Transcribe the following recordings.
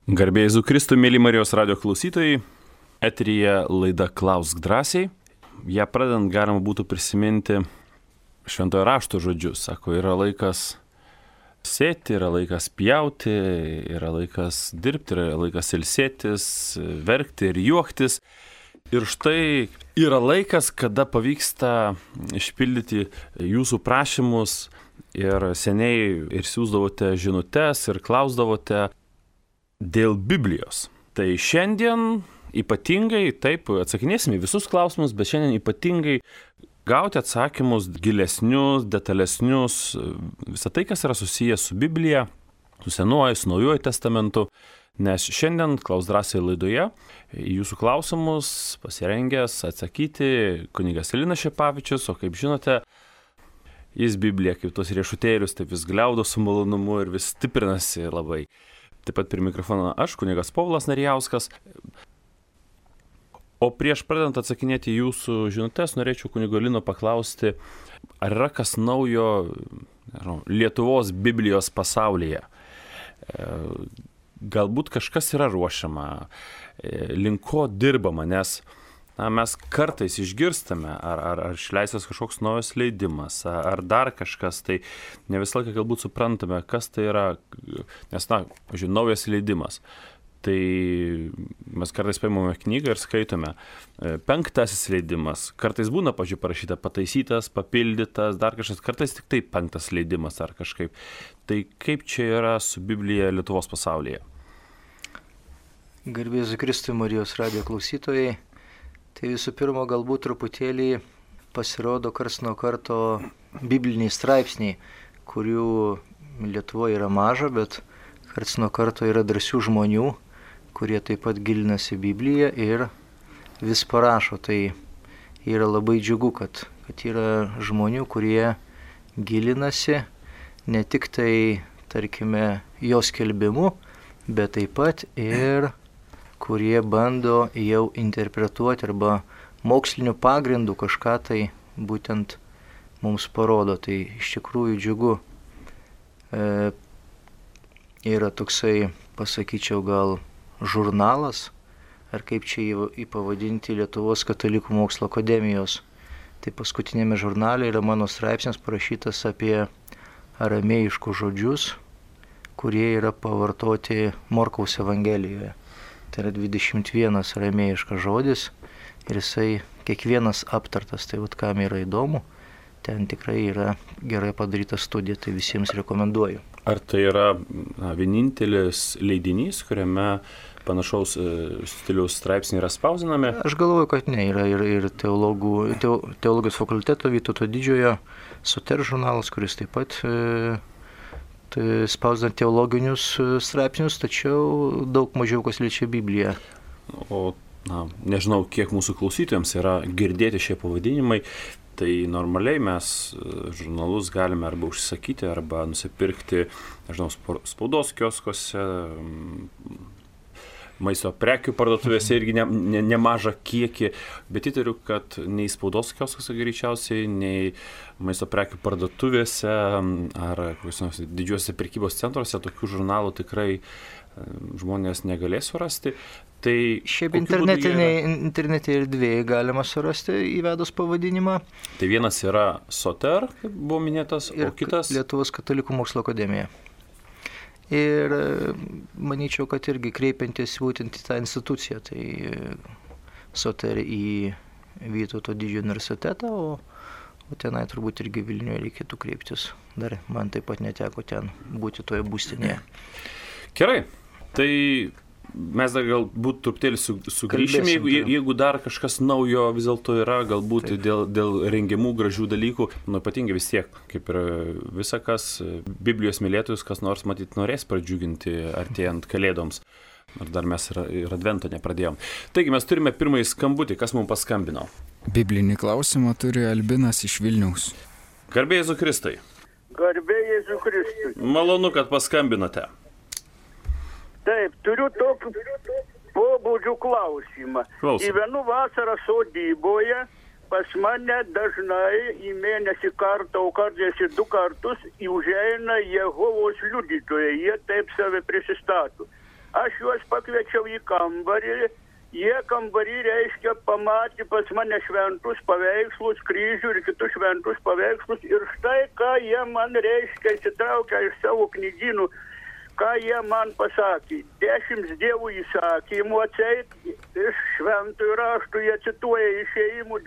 Garbė Jėzui Kristui, mėly Marijos radio klausytojai, eteryje laida Klausk drąsiai. Ja pradedant galima būtų prisiminti šventojo rašto žodžius. Sako, yra laikas sėti, yra laikas pjauti, yra laikas dirbti, yra laikas ilsėtis, verkti ir juoktis. Ir štai yra laikas, kada pavyksta išpildyti jūsų prašymus ir seniai ir siųsdavote žinutes ir klausdavote dėl Biblijos. Tai šiandien ypatingai, taip, atsakinėsime į visus klausimus, bet šiandien ypatingai gauti atsakymus gilesnius, detalesnius, visą tai, kas yra susijęs su Biblija, su Senuoju, su Naujuoju testamentu, nes šiandien Klausk drąsiai laidoje į jūsų klausimus pasirengęs atsakyti kunigas Linas Šepavičius, o kaip žinote, jis Bibliją kaip tos riešutėlius taip vis gliaudo su malonumu ir vis stiprinasi labai. Taip pat prie mikrofono aš, kunigas Povilas Narijauskas. O prieš pradedant atsakinėti jūsų žinutes, norėčiau kunigo Lino paklausti, ar yra kas naujo Lietuvos Biblijos pasaulyje? Galbūt kažkas yra ruošiama, link ko dirbama, nes mes kartais išgirstame, ar išleistas kažkoks naujas leidimas, ar dar kažkas, tai ne visą laiką galbūt suprantame, kas tai yra, nes, naujas leidimas. Tai mes kartais paimame knygą ir skaitome 5. leidimas, kartais būna, parašyta pataisytas, papildytas, dar kažkas, kartais tik tai 5. leidimas ar kažkaip. Tai kaip čia yra su Biblija Lietuvos pasaulyje? Garbė Jėzui Kristui, Marijos radio klausytojai. Tai visų pirma, galbūt truputėlį pasirodo karts nuo karto bibliniai straipsniai, kurių Lietuvoje yra maža, bet karts nuo karto yra drąsių žmonių, kurie taip pat gilinasi Bibliją ir vis parašo. Tai yra labai džiugu, kad yra žmonių, kurie gilinasi ne tik tai, tarkime, jos skelbimu, bet taip pat ir kurie bando jau interpretuoti arba moksliniu pagrindu kažką tai būtent mums parodo. Tai iš tikrųjų džiugu. Yra toksai, pasakyčiau, gal žurnalas, ar kaip čia jį pavadinti, Lietuvos katalikų mokslo akademijos. Tai paskutinėme žurnale yra mano straipsnis parašytas apie aramėjiškus žodžius, kurie yra pavartoti Morkaus Evangelijoje. Tai yra 21 aramėjiškas žodis ir jisai kiekvienas aptartas. Tai kam yra įdomu, ten tikrai yra gerai padaryta studija, tai visiems rekomenduoju. Ar tai yra vienintelis leidinys, kuriame panašaus stiliaus straipsniai yra spausdinami? Aš galvoju, kad ne. Yra ir teologijos fakulteto Vytauto Didžiojo Soter žurnalas, kuris taip pat spausdina teologinius straipsnius, tačiau daug mažiau kas liečia Bibliją. O nežinau, kiek mūsų klausytojams yra girdėti šie pavadinimai, tai normaliai mes žurnalus galime arba užsisakyti, arba nusipirkti, nežinau, spaudos kioskuose, maisto prekių parduotuvėse irgi nemažą kiekį, bet įtariu, kad nei spaudos kioskuose greičiausiai, nei maisto prekių parduotuvėse ar didžiuose prekybos centruose tokių žurnalų tikrai žmonės negalės surasti. Tai šiaip internete erdvėje galima surasti įvedus pavadinimą. Tai vienas yra Soter, kaip buvo minėtas, o kitas Lietuvos katalikų mokslo akademija. Ir manyčiau, kad irgi kreipiantis būtent į tą instituciją, tai Soter į Vytauto Didžiojo universitetą, o tenai turbūt irgi Vilniuje reikėtų kreiptis. Dar man taip pat neteko ten būti toje būstinėje. Gerai, tai mes dar galbūt truputėlį sugrįšime, jeigu dar kažkas naujo vis dėlto yra, galbūt dėl rengiamų gražių dalykų, ypatingai vis tiek, kaip ir visa kas, Biblijos mylėtojus, kas nors matyt norės pradžiuginti artėjant kalėdoms. Ar dar mes ir advento nepradėjom. Taigi mes turime pirmąjį skambutį, kas mums paskambino. Biblinį klausimą turi Albinas iš Vilniaus. Garbė Jėzui Kristui. Garbė Jėzui Kristui. Malonu, kad paskambinote. Taip, turiu tokį pobūdžių klausimą. Gyvenu vasarą sodyboje, pas mane dažnai į mėnesį kartą, o kartais ir 2 kartus užeina Jehovos liudytojai, jie taip save prisistato. aš juos pakviečiau į kambarį, jie kambarį, reiškia, pamatė pas mane šventus paveikslus, kryžių ir kitus šventus paveikslus, ir štai ką jie man, reiškia, įsitraukia iš savo knygynų, ką jie man pasakė. 10 dievų įsakymų atseit iš šventųjų raštų, jie cituoja Išėjimų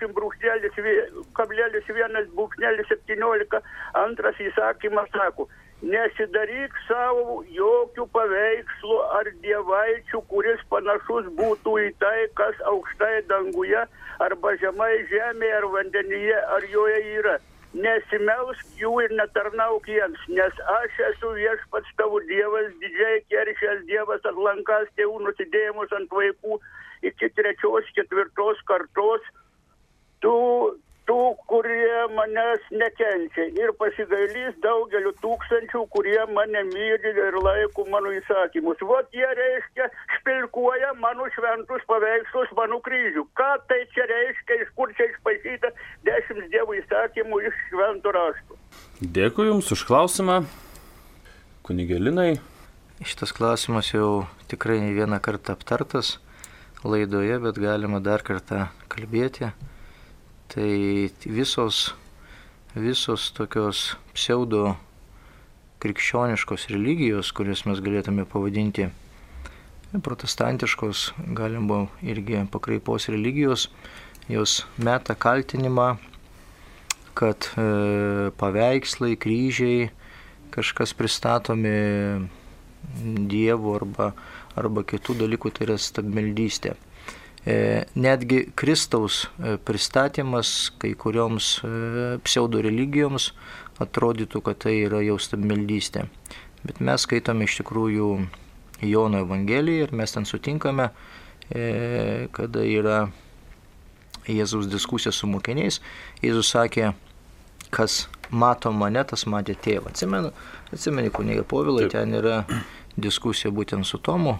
20,1,17, antras įsakymas sako, nesidaryk savo jokių paveikslų ar dievaičių, kuris panašus būtų į tai, kas aukštai danguje, arba žemai žemėje, ar vandenyje, ar joje yra. Nesimelsk jų ir netarnauk jiems, nes aš esu viešpats tavo dievas, didžiai keršęs dievas, atlankąs tėvų nusidėjimus ant vaikų iki 3-4 kartos, tų, kurie manęs nekenčia, ir pasigailys daugeliu tūkstančių, kurie mane myli ir laiko mano įsakymus. Vot jie, reiškia, špilkuoja mano šventus paveikslus, mano kryžių. Ką tai čia reiškia, iš kur čia išpaišyta 10 dievų įsakymų iš šventų raštų? Dėkui Jums už klausimą, kunige Linai. Šitas klausimas jau tikrai ne vieną kartą aptartas laidoje, bet galima dar kartą kalbėti. Tai visos tokios pseudo krikščioniškos religijos, kurias mes galėtume pavadinti protestantiškos, galima irgi pakraipos religijos, jos meta kaltinimą, kad paveikslai, kryžiai, kažkas pristatomi dievų arba kitų dalykų, tai yra stabmeldystė. Netgi Kristaus pristatymas kai kurioms pseudo religijoms atrodytų, kad tai yra jau stabmeldystė. Bet mes skaitome iš tikrųjų Jono Evangeliją ir mes ten sutinkame, kada yra Jėzaus diskusija su mokiniais. Jėzus sakė, kas mato mane, tas matė tėvą. Atsimeni, kunigą Povilai, ten yra diskusija būtent su Tomu.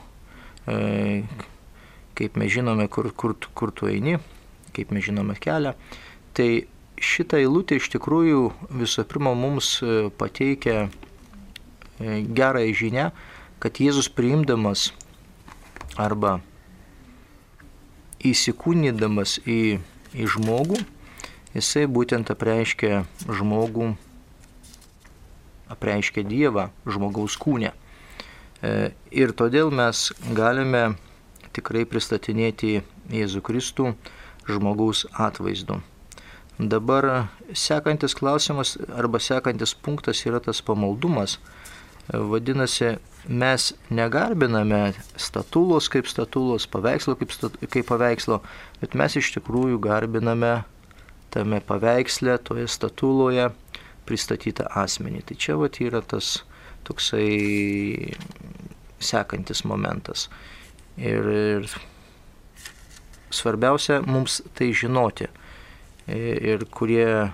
Kaip mes žinome, kur tu eini, kaip mes žinome kelią. Tai šitą eilutę iš tikrųjų visų pirma mums pateikia gerąją žinią, kad Jėzus priimdamas arba įsikūnydamas į žmogų, jisai būtent apreiškia žmogų, apreiškia Dievą žmogaus kūne. Ir todėl mes galime tikrai pristatinėti Jėzų Kristų žmogaus atvaizdu. Dabar sekantis klausimas arba sekantis punktas yra tas pamaldumas. Vadinasi, mes negarbiname statulos kaip statulos, paveikslo kaip paveikslo, bet mes iš tikrųjų garbiname tame paveiksle, toje statuloje pristatytą asmenį. Tai čia vat yra tas toksai sekantis momentas. Ir svarbiausia mums tai žinoti. Ir kurie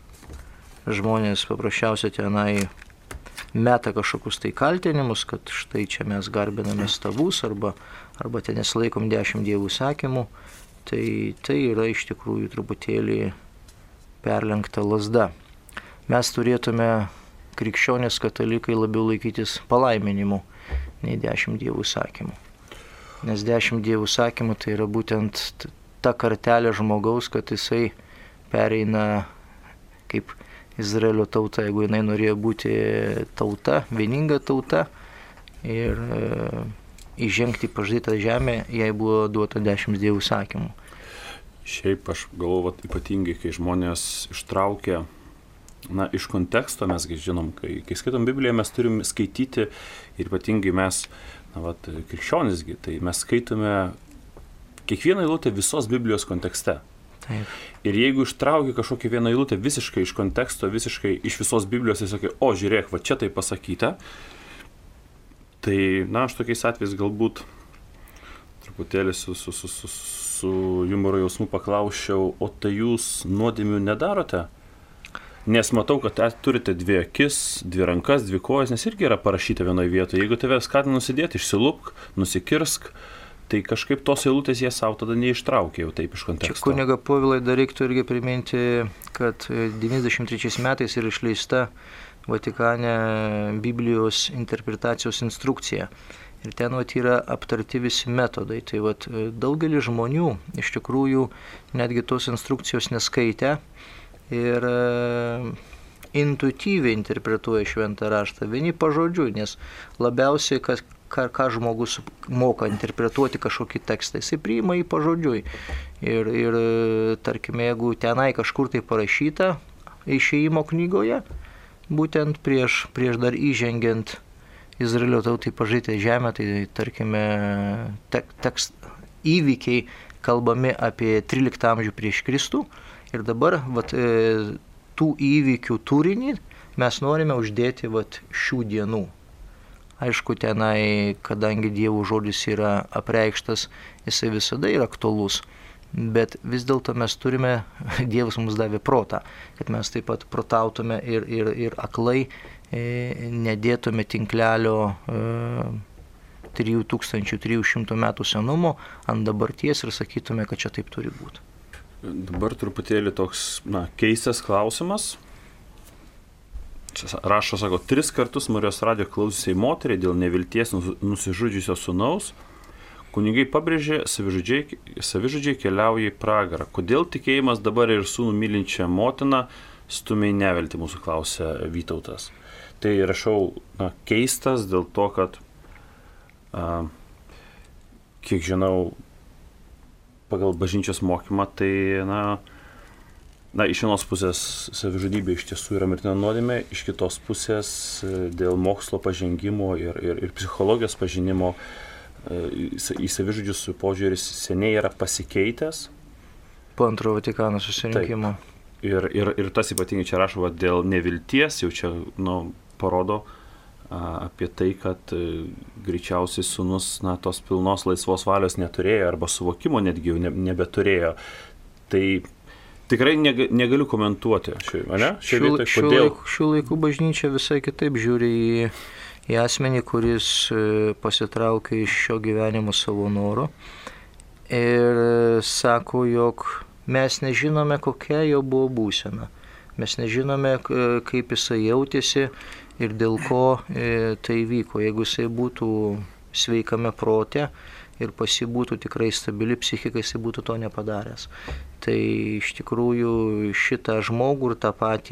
žmonės paprasčiausiai tenai meta kažkokius tai kaltinimus, kad štai čia mes garbiname stavus arba ten nesilaikom 10 dievų įsakymų, tai yra iš tikrųjų truputėlį perlenkta lazda. Mes turėtume krikščionys katalikai labiau laikytis palaiminimų nei 10 dievų įsakymų. Nes 10 dievų įsakymų tai yra būtent ta kartelė žmogaus, kad jisai pereina kaip Izraelio tauta, jeigu jinai norėjo būti tauta, vieninga tauta ir įžengti į pažadytą žemę, jai buvo duota 10 dievų įsakymų. Šiaip aš galvoju, ypatingai, kai žmonės ištraukia iš konteksto, mes žinom, kai skaitom Bibliją, mes turim skaityti ir ypatingai mes, krikščionisgi, tai mes skaitome kiekvieną eilutę visos Biblijos kontekste. Taip. Ir jeigu ištrauki kažkokią vieną eilutę visiškai iš konteksto, visiškai iš visos Biblijos ir sakai, o žiūrėk, va čia tai pasakyta, tai, aš tokiais atvejais galbūt truputėlį su humoro jausmu paklausčiau, o tai jūs nuodėmių nedarote? Nes matau, kad turite 2 akis, 2 rankas, 2 kojas, nes irgi yra parašyta vienoje vietoje. Jeigu tave skatina nusidėti, išsilupk, nusikirsk, tai kažkaip tos eilutės jie savo tada neištraukė jau taip iš konteksto. Čia kuniga Povilai dar reiktų irgi priminti, kad 93 metais yra išleista Vatikane Biblijos interpretacijos instrukcija. Ir ten yra aptarti visi metodai. Tai daugelis žmonių iš tikrųjų netgi tos instrukcijos neskaitę ir intuityviai interpretuoja šventą raštą. Vieni pažodžiui, nes labiausiai, ką žmogus moka interpretuoti kažkokį tekstą, jisai priima jį pažodžiui. Ir tarkime, jeigu tenai kažkur tai parašyta Išėjimo knygoje, būtent prieš dar įžengiant Izraelio tautai pažadėtą žemę, tai tarkime įvykiai kalbami apie 13 amžių prieš Kristų. Ir dabar tų įvykių turinį mes norime uždėti šių dienų. Aišku, tenai, kadangi Dievo žodis yra apreikštas, jisai visada yra aktualus. Bet vis dėlto mes turime, Dievas mums davė protą, kad mes taip pat protautume ir aklai nedėtume tinklelio 3300 metų senumo ant dabarties ir sakytume, kad čia taip turi būti. Dabar truputėlį toks keistas klausimas. Čia rašo, sako, 3 kartus Marijos radijo klausiusiai moteriai dėl nevilties nusižudžiusio sūnaus. Kunigai pabrėžė, savižudžiai keliauja į pragarą. Kodėl tikėjimas dabar ir sūnų mylinčią motiną stumia į neviltį, mūsų klausia Vytautas. Tai rašau keistas dėl to, kad, kiek žinau, pagal bažnyčios mokymą, tai iš vienos pusės savižudybė iš tiesų yra mirtina nuodėmė, iš kitos pusės dėl mokslo pažengimo ir psichologijos pažinimo į savižudžius požiūris seniai yra pasikeitęs. Po Antrojo Vatikano susirinkimo. Ir tas ypatingai čia rašo dėl nevilties, jau čia parodo apie tai, kad greičiausiai sūnus tos pilnos laisvos valios neturėjo arba suvokimo netgi jau nebeturėjo. Tai tikrai negaliu komentuoti. Šių laikų bažnyčia visai kitaip žiūri į asmenį, kuris pasitraukia iš šio gyvenimo savo noro ir sako, jog mes nežinome, kokia jo buvo būsena. Mes nežinome, kaip jisai jautėsi ir dėl ko tai vyko. Jeigu jisai būtų sveikame prote ir pas jį būtų tikrai stabili psichika, jisai būtų to nepadaręs. Tai iš tikrųjų šitą žmogų ir tą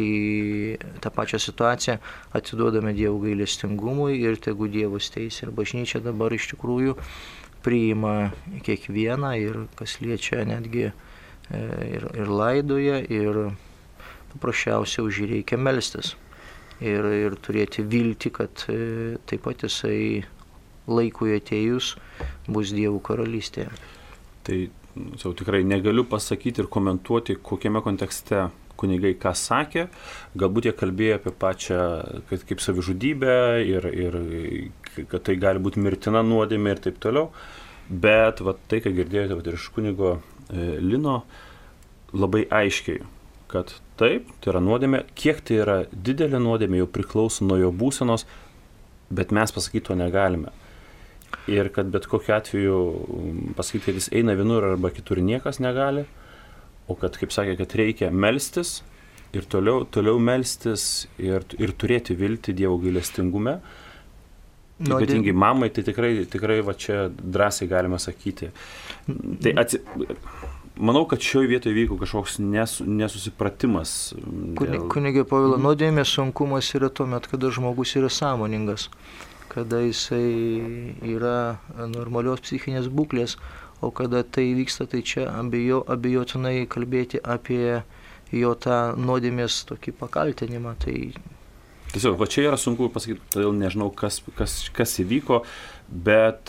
pačią situaciją atiduodame Dievo gailestingumui ir tegu Dievas teisia. Ir bažnyčia dabar iš tikrųjų priima kiekvieną ir kas liečia netgi ir laidoja ir paprasčiausiai už jį reikia melstis. Ir turėti viltį, kad taip pat jisai laikui atėjus bus Dievo karalystėje. Tai tikrai negaliu pasakyti ir komentuoti, kokiame kontekste kunigai ką sakė. Galbūt jie kalbėjo apie pačią kaip savižudybę ir kad tai gali būti mirtina nuodėmė ir taip toliau. Bet tai, ką girdėjote ir iš kunigo Lino, labai aiškiai, kad taip, tai yra nuodėmė. Kiek tai yra didelė nuodėmė, jau priklauso nuo jo būsenos, bet mes pasakyti to negalime. Ir kad bet kokiu atveju pasakyti, kad jis eina vienur arba kitur niekas negali, o kad, kaip sakė, kad reikia melstis ir toliau melstis ir turėti viltį Dievo gailestingume. Ypatingai mamai, tai tikrai čia drąsiai galima sakyti. Tai manau, kad šioje vietoje vyko kažkoks nesusipratimas. Kunigė Povilo, nuodėmės sunkumas yra tuomet, kada žmogus yra sąmoningas, kada jisai yra normalios psichinės būklės, o kada tai vyksta, tai čia abejotinai kalbėti apie jo tą nuodėmės tokį pakaltinimą. Tiesiog, čia yra sunku pasakyti, todėl nežinau, kas įvyko, bet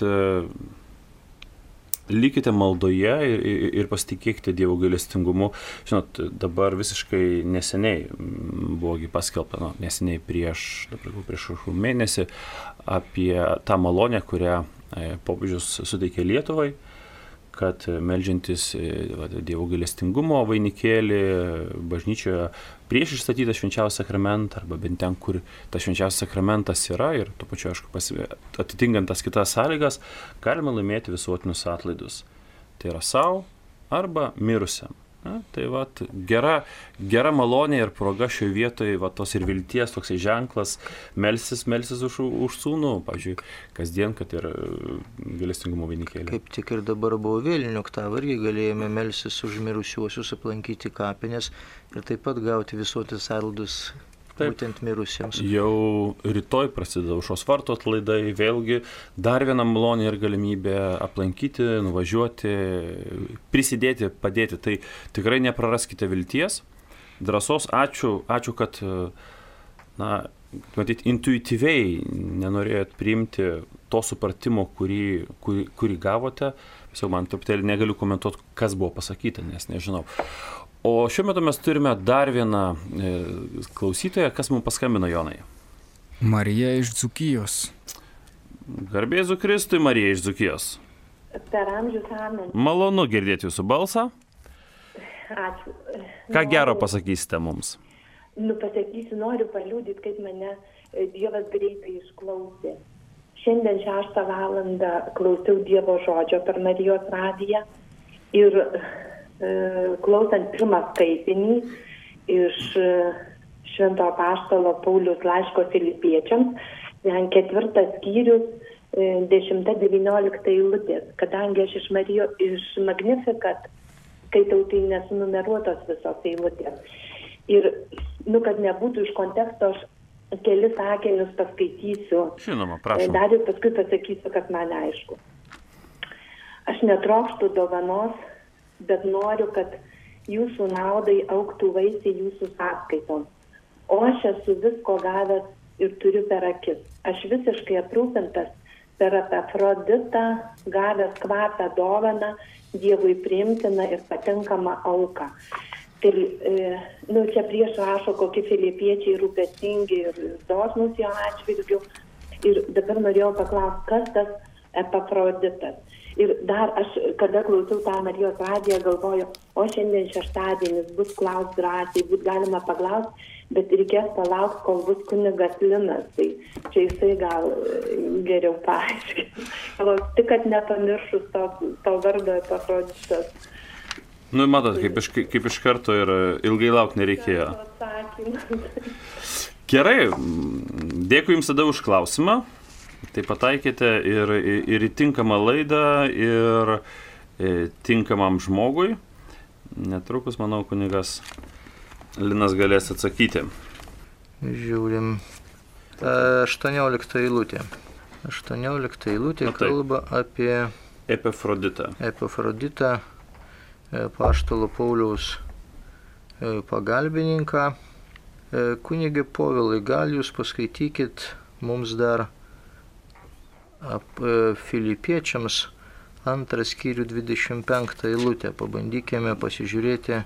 likite maldoje ir pasitikėkite Dievo gailestingumu. Žinot, dabar visiškai neseniai buvogi paskelbta, neseniai prieš mėnesį apie tą malonę, kurią popiežius suteikė Lietuvai, kad meldžiantis Dievo gailestingumo vainikėlį bažnyčioje prieš išstatytą švenčiausią sakramentą, arba bent ten, kur tas švenčiausias sakramentas yra, ir tuo pačiu, aišku, atitinkant tas kitas sąlygas, galima laimėti visuotinius atlaidus. Tai yra savo arba mirusiam. Tai vat, gera malonė ir proga šioje vietoje, va, tos ir vilties toksai ženklas, melsis už sūnų, pavyzdžiui, kasdien, kad ir gailestingumo vainikėlį. Kaip tik ir dabar buvo vėlinių oktava, irgi galėjome melsis už mirusiuosius, aplankyti kapines ir taip pat gauti visuotis atlaidus būtent mirusiems. Jau rytoj prasideda aušros vartų atlaidai, vėlgi dar viena malonė ir galimybė aplankyti, nuvažiuoti, prisidėti, padėti. Tai tikrai nepraraskite vilties, drąsos. Ačiū, kad, matyt, intuityviai nenorėjot priimti to supratimo, kurį gavote. Tiesiog man truputėlį negaliu komentuoti, kas buvo pasakyta, nes nežinau. O šiuo metu mes turime dar vieną klausytoją, kas mums paskambino, Jonai. Marija iš Dzūkijos. Garbė Jėzui Kristui, Marija iš Dzūkijos. Per amžius amen. Malonu girdėti jūsų balsą. Ačiū. Ką gero pasakysite mums? Pasakysiu, noriu paliudyti, kaip mane Dievas greitai išklausė. Šiandien 6 valandą klausiau Dievo žodžio per Marijos radiją ir klausant pirmą skaitinį iš Švento apaštalo Pauliaus laiško Filipiečiams, 4 skyrius, 10-19 eilutės, kadangi aš iš Magnificat skaitau, tai nesunumeruotos visos eilutės. Ir, kad nebūtų iš konteksto, aš kelis sakinius paskaitysiu. Žinoma, prašom. Dar ir paskui pasakysiu, kas man aišku. Aš netrokštu dovanos, bet noriu, kad jūsų naudai augtų vaisiai jūsų sąskaitoms. O aš esu visko gavęs ir turiu per akis. Aš visiškai aprūpintas per Epafroditą, gavęs kvapę dovaną, Dievui priimtiną ir patinkamą auką. Tai, čia prieš rašo, kokie filipiečiai rūpestingi ir dosnūs jo atžvilgiu. Ir dabar norėjau paklausti, kas tas Epafroditas. Ir dar aš, kada klausiau tą Marijos radiją, galvoju, o šiandien šeštadienis bus klaus drąsiai, bus galima paklausti, bet reikės palaukti, kol bus kunigas Linas. Tai čia jisai gal geriau paaiškins. Tik, kad nepamiršus to vardo Epafroditas. Matot, kaip iš karto ir ilgai laukti nereikėjo. Gerai, dėkui Jums tada už klausimą. Tai pataikėte ir į tinkamą laidą, ir tinkamam žmogui. Netrukus, manau, kunigas Linas galės atsakyti. Žiūrim. 18 eilutė. 18 eilutė kalba apie Epafroditą. Epafroditą, apaštalo Pauliaus pagalbininką. Kunige Povilai, gal jūs paskaitykit mums dar Filipiečiams 2 skyrių 25 eilutę. Pabandykime pasižiūrėti.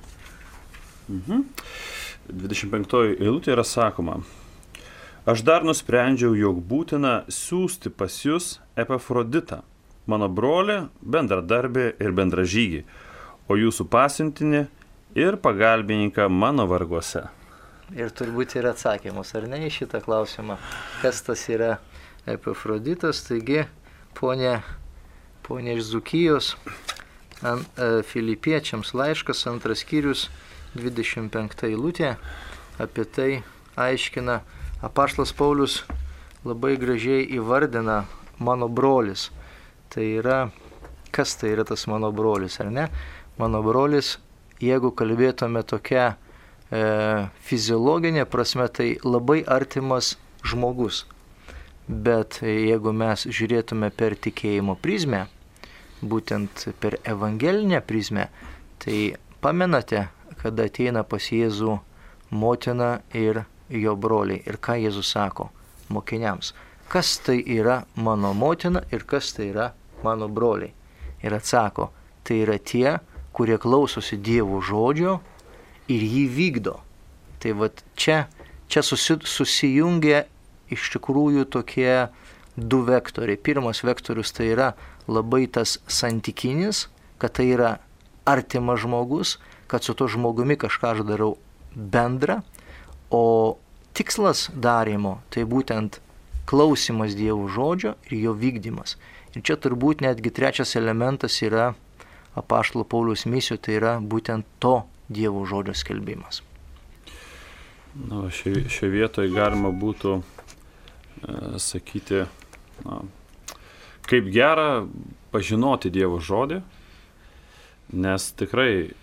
25 eilutė yra sakoma: Aš dar nusprendžiau, jog būtina siųsti pas jūs Epafroditą, mano brolį, bendradarbį ir bendražygį, o jūsų pasiuntinį ir pagalbininką mano varguose. Ir turbūt yra atsakymus, ar ne, į šitą klausimą, kas tas yra Epafroditas. Taigi, ponė iš Dzūkijos, Filipiečiams laiškas, 2 skyrius, 25 eilutė, apie tai aiškina. Apaštalas Paulius labai gražiai įvardina mano brolis. Tai yra, kas tai yra tas mano brolis, ar ne? Mano brolis, jeigu kalbėtume tokia fiziologinė prasme, tai labai artimas žmogus. Bet jeigu mes žiūrėtume per tikėjimo prizmę, būtent per evangelinę prizmę, tai pamenate, kada ateina pas Jėzų motina ir jo broliai. Ir ką Jėzus sako mokiniams? Kas tai yra mano motina ir kas tai yra mano broliai? Ir atsako, tai yra tie, kurie klausosi Dievo žodžio ir jį vykdo. Tai vat čia susijungia iš tikrųjų tokie du vektoriai. Pirmas vektorius tai yra labai tas santykinis, kad tai yra artimas žmogus, kad su to žmogumi kažką aš darau bendrą, o tikslas darymo tai būtent klausimas Dievo žodžio ir jo vykdymas. Ir čia turbūt netgi trečias elementas yra apaštalo Pauliaus misijų, tai yra būtent to Dievo žodžio skelbimas. Na, šioje vietoje galima būtų sakyti, kaip gera pažinoti Dievo žodį, nes tikrai,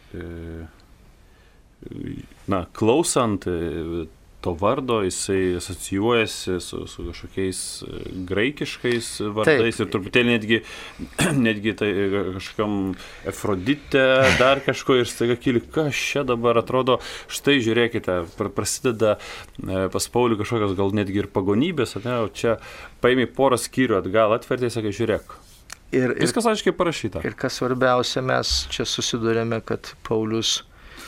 klausant to vardo, jisai asocijuojasi su kažkokiais graikiškais vardais. Taip. Ir truputėlį netgi tai kažkokiam Efrodite, dar kažko, ir staiga kyli, kas čia dabar atrodo, štai žiūrėkite, prasideda pas Paulių kažkokios gal netgi ir pagonybės, o čia paėmė porą skyrių atgal, atvertė, sakai, žiūrėk. Viskas aiškiai parašyta. Ir kas svarbiausia, mes čia susidurėme, kad Paulius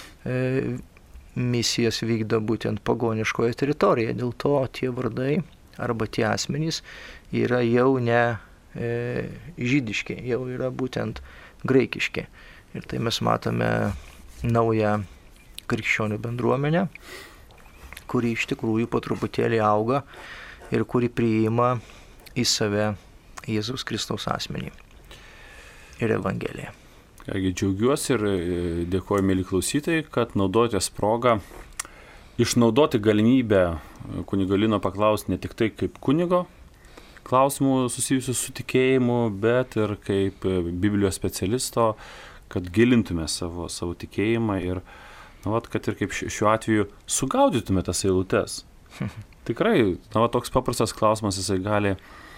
misijas vykdo būtent pagoniškoje teritorijoje. Dėl to tie vardai arba tie asmenys yra jau ne žydiški, jau yra būtent graikiški. Ir tai mes matome naują krikščionių bendruomenę, kuri iš tikrųjų po truputėlį auga ir kuri priima į save Jėzaus Kristaus asmenį ir Evangeliją. Kągi, džiaugiuosi ir dėkoju, mėly klausytojai, kad naudojatės progą išnaudoti galimybę kunigo Lino paklausti ne tik tai kaip kunigo klausimų susijusių su tikėjimu, bet ir kaip Biblijos specialisto, kad gilintume savo tikėjimą ir, kad ir kaip šiuo atveju sugaudytume tas eilutes. Tikrai, toks paprastas klausimas, jisai gali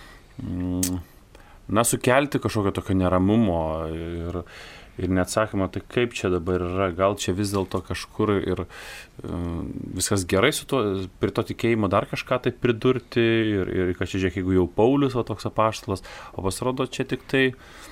sukelti kažkokio tokio neramumo ir neatsakymą, tai kaip čia dabar yra, gal čia vis dėlto kažkur ir viskas gerai su to, prie to tikėjimo dar kažką tai pridurti ir kad čia žiūrėk, jeigu jau Paulius, toks apaštalas, o pasirodo čia tik tai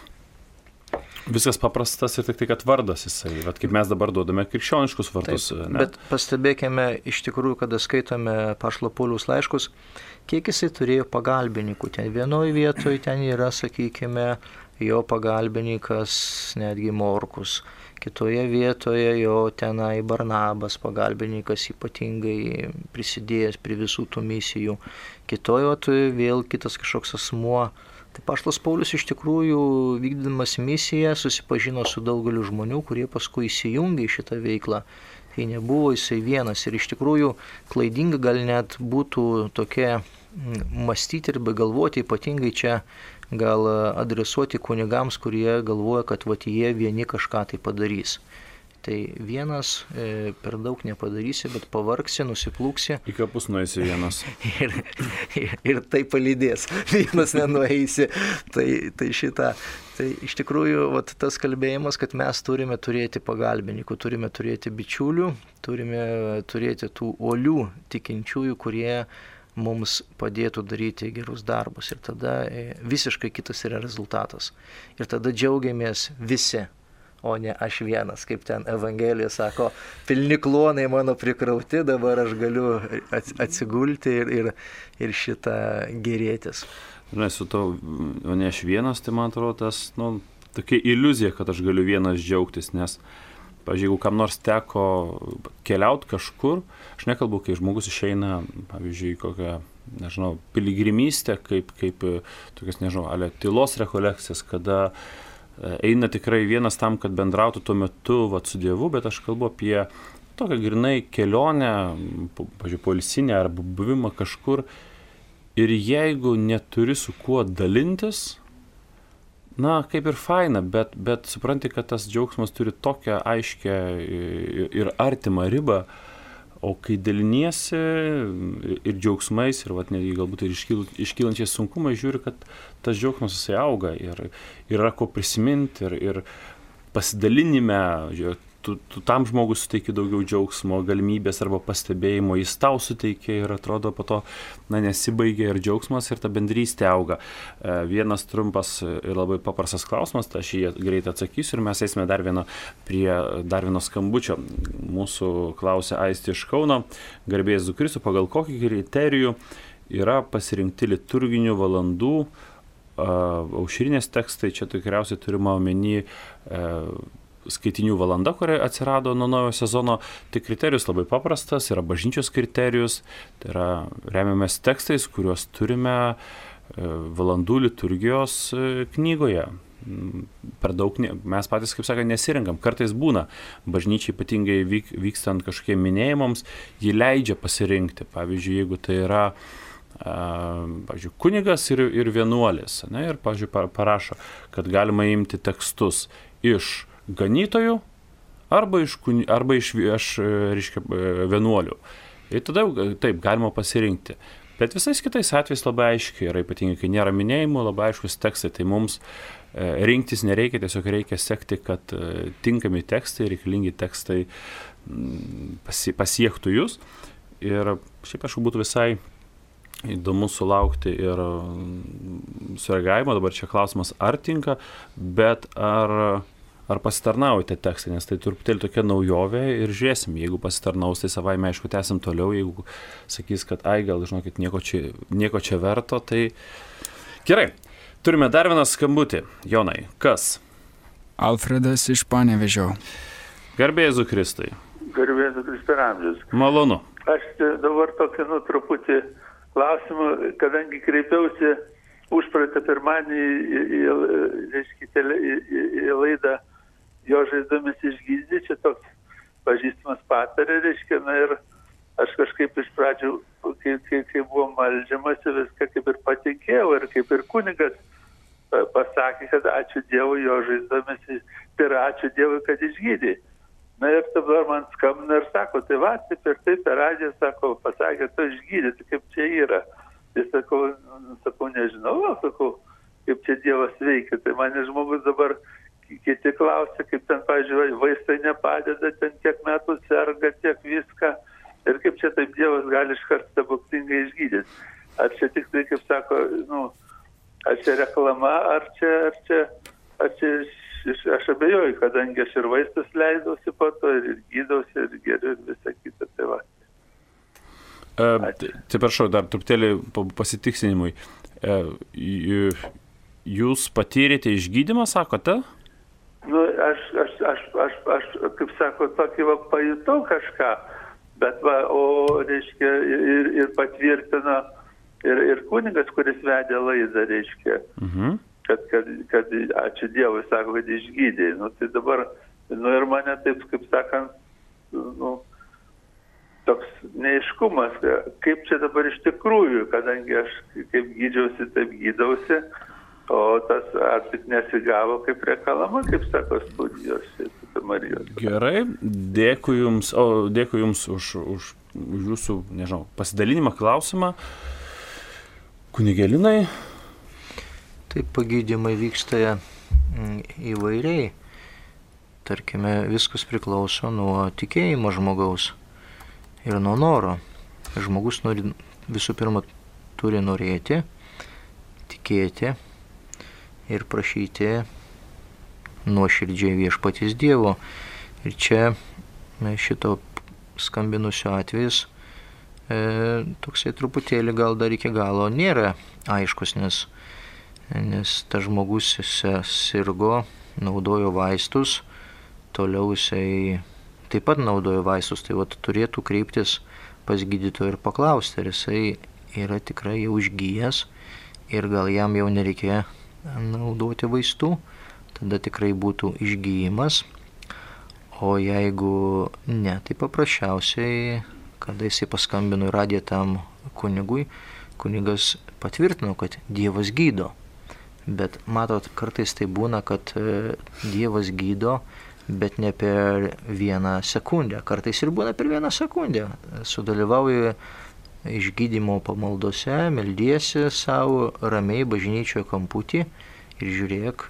viskas paprastas ir tik tai, kad vardas jisai, kaip mes dabar duodame krikščioniškus vardus. Taip, bet pastebėkime iš tikrųjų, kada skaitome apaštalo Pauliaus laiškus, kiek jisai turėjo pagalbininkų. Ten vienoje vietoje ten yra, sakykime, jo pagalbininkas netgi Morkus. Kitoje vietoje jo tenai Barnabas pagalbininkas ypatingai prisidėjęs prie visų tų misijų. Kitoje vietoje vėl kitas kažkoks asmuo. Tai apaštalas Paulius iš tikrųjų vykdydamas misiją susipažino su daugeliu žmonių, kurie paskui įsijungė į šitą veiklą. Tai nebuvo jisai vienas ir iš tikrųjų klaidinga gal net būtų tokia mąstyti ir begalvoti, ypatingai čia gal adresuoti kunigams, kurie galvoja, kad jie vieni kažką tai padarys. Tai vienas per daug nepadarysi, bet pavargsi, nusiplūksi. Į kapus nueisi vienas. ir tai palydės. Vienas nenueisi. Tai šitą. Tai iš tikrųjų tas kalbėjimas, kad mes turime turėti pagalbininkų, turime turėti bičiulių, turime turėti tų uolių tikinčiųjų, kurie mums padėtų daryti gerus darbus. Ir tada visiškai kitas yra rezultatas. Ir tada džiaugiamės visi, o ne aš vienas, kaip ten Evangelija sako, pilni klonai mano prikrauti, dabar aš galiu atsigulti ir šitą gerėtis. Su to, o ne aš vienas, tai man atrodo tas, tokia iliuzija, kad aš galiu vienas džiaugtis, nes, pavyzdžiui, jeigu kam nors teko keliauti kažkur, aš nekalbu, kai žmogus išeina, pavyzdžiui, kokią, piligrimystę, kaip tokias, tylos rekolekcijas, kada eina tikrai vienas tam, kad bendrautų tuo metu su Dievu, bet aš kalbu apie tokią grinai kelionę, pavyzdžiui, poilsinę arba buvimą kažkur. Ir jeigu neturi su kuo dalintis, kaip ir faina, bet supranti, kad tas džiaugsmas turi tokią aiškę ir artimą ribą, o kai daliniesi ir džiaugsmais, ir netgi galbūt ir iškylančiais sunkumais, žiūri, kad tas džiaugsmas jisai auga ir yra ko prisiminti ir pasidalinime, tu tam žmogus suteiki daugiau džiaugsmo, galimybės arba pastebėjimo, jis tau suteikia ir atrodo po to nesibaigia ir džiaugsmas ir ta bendrystė auga. Vienas trumpas ir labai paprastas klausimas, tai aš jį greitai atsakysiu ir mes eisime prie dar vieno skambučio. Mūsų klausia Aistė iš Kauno, garbės Jėzui Kristui, pagal kokį kriterijų yra pasirinkti liturginių valandų aušrinės tekstai, čia tikriausiai turima omeny skaitinių valanda, kuria atsirado nuo naujo sezono. Tai kriterijus labai paprastas, yra bažnyčios kriterijus, tai yra remiamės tekstais, kuriuos turime valandų liturgijos knygoje. per daug, mes patys, kaip sakant, nesirinkam. Kartais būna, bažnyčiai ypatingai vykstant kažkokie minėjimams, jį leidžia pasirinkti. Pavyzdžiui, jeigu tai yra, pavyzdžiui, kunigas ir vienuolis, ne, ir, pavyzdžiui, parašo, kad galima imti tekstus iš ganytojų arba iš reiškia, vienuolių. Ir tada taip galima pasirinkti. Bet visais kitais atvejais labai aiškiai yra, ypatingai, kai nėra minėjimų, labai aiškus tekstai, tai mums rinktis nereikia, tiesiog reikia sekti, kad tinkami tekstai, reikalingi tekstai pasiektų jūs. Ir šiaip aišku būtų visai įdomu sulaukti ir sureagavimo, dabar čia klausimas, ar tinka, bet ar pasitarnaujate tekstai, nes tai truputėlį tokia naujovė ir žiūrėsim, jeigu pasitarnaus, tai savaime aišku tęsim toliau, jeigu sakys, kad gal, žinokit, nieko čia verto, tai gerai. Turime dar vieną skambutį. Jonai, kas? Alfredas iš Panevėžio. Garbė Jėzui Kristui. Garbė Jėzui Kristui amžius. Malonu. Aš dabar tokį truputį klausimą, kadangi kreipiausi užpraeitą pirmadienį į laidą Jo žaizdomis išgydyti, čia toks pažįstamas patarė, reiškia, ir aš kažkaip iš pradžių, kai buvo meldžiamasi, viską kaip ir patikėjau, ir kaip ir kunigas pasakė, kad ačiū Dievui Jo žaizdomis, tai yra ačiū Dievui, kad išgydė. Na ir dabar man skambina ir sako, tai va, taip ir taip per radiją, sako, pasakė, tu išgydė, tai kaip čia yra. Tai sakau, nežinau, sakau, kaip čia Dievas veikia. Tai mane žmogus dabar kiti klausia, kaip ten, pavyzdžiui, vaistai nepadeda, ten tiek metų serga, tiek viską. Ir kaip čia taip Dievas gali iškart stebuklingai išgydyti. Ar čia tik tai, kaip sako, ar čia reklama, ar čia aš abejoju, kadangi aš ir vaistus leidausi po to, ir gydausi, ir geriu, ir visą kitą. Tai va. Tai prašau, dar truputėlį pasitiksinimui. Jūs patyrėte išgydymą, sakote? Aš kaip sako, tokį pajutau kažką, bet reiškia, ir patvirtino, ir kunigas, kuris vedė laidą, reiškia, kad ačiū Dievui, sako, kad išgydė. Tai dabar, ir mane taip, kaip sakant, toks neaiškumas, kaip čia dabar iš tikrųjų, kadangi aš kaip gydžiausi, taip gydausi, o tas ar tik nesigavo kaip reklama, kaip sako studijos Marijos. Gerai, dėkui Jums už Jūsų, nežinau, pasidalinimą, klausimą. Kunigelinai? Taip, pagydymai vyksta įvairiai. Tarkime, viskas priklauso nuo tikėjimo žmogaus ir nuo noro. Žmogus visų pirma turi norėti, tikėti ir prašyti nuoširdžiai viešpaties Dievo. Ir čia šito skambinusio atvejis toksai truputėlį gal dar iki galo nėra aiškus, nes tas žmogus sirgo, naudojo vaistus, toliau jisai taip pat naudojo vaistus, tai turėtų kreiptis pas gydytoją ir paklausti, ar jisai yra tikrai jau išgyjęs ir gal jam jau nereikia naudoti vaistų, tada tikrai būtų išgyjimas. O jeigu ne, tai paprasčiausiai, kada jisai paskambino į radiją tam kunigui, kunigas patvirtino, kad Dievas gydo. Bet matot, kartais tai būna, kad Dievas gydo, bet ne per vieną sekundę. Kartais ir būna per vieną sekundę. Sudalyvauju išgydymo pamaldose, meldiesi savo ramiai bažnyčioje kamputį ir žiūrėk,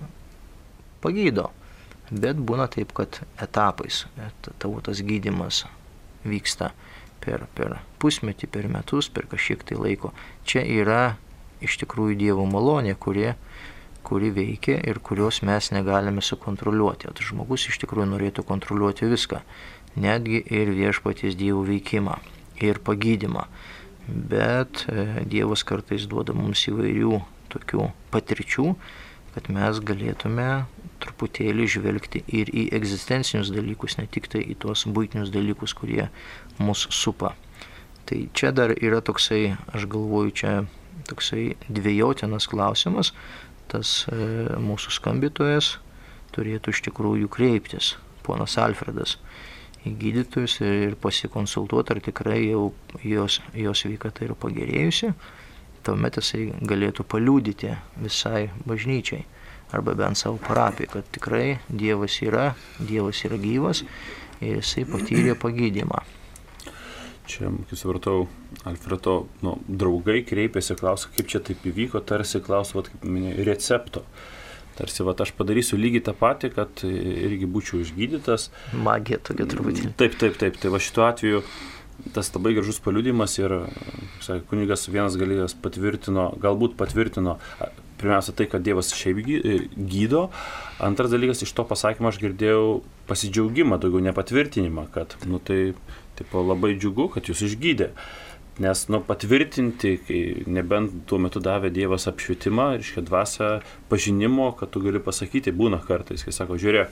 pagydo. Bet būna taip, kad etapais tavo tas gydymas vyksta per pusmetį, per metus, per kažkiek tai laiko. Čia yra iš tikrųjų Dievo malonė, kuri veikia ir kurios mes negalime sukontroliuoti. O žmogus iš tikrųjų norėtų kontroliuoti viską, netgi ir viešpaties Dievo veikimą ir pagydymą. Bet Dievas kartais duoda mums įvairių tokių patirčių, kad mes galėtume truputėlį žvelgti ir į egzistencinius dalykus, ne tik tai į tuos buitinius dalykus, kurie mus supa. Tai čia dar yra toksai, aš galvoju, čia toksai dvejotinas klausimas, tas mūsų skambitojas turėtų iš tikrųjų kreiptis, ponas Alfredas, į gydytojus ir pasikonsultuoti, ar tikrai jau jos sveikata yra pagerėjusi. Tuomet jisai galėtų paliudyti visai bažnyčiai arba bent savo parapijai, kad tikrai Dievas yra gyvas ir jisai patyrė pagydymą. Čia, kaip supratau, Alfredo draugai kreipėsi, klausė, kaip čia taip įvyko, tarsi klausė, kaip minėjau, recepto. Tarsi, aš padarysiu lygiai tą patį, kad irgi būčiau išgydytas. Magija tokia truputį. Taip. Tai va šituo atveju tas labai gražus paliudimas ir, kaip sakė, kunigas vienas dalykas galbūt patvirtino, pirmiausia tai, kad Dievas šiaip gydo, antras dalykas iš to pasakymo aš girdėjau pasidžiaugimą, daugiau nepatvirtinimą, kad, tai labai džiugu, kad jūs išgydė. Nes, patvirtinti, kai nebent tuo metu davė Dievas apšvietimą, reiškia dvasią pažinimo, kad tu gali pasakyti, būna kartais, kai sako, žiūrėk,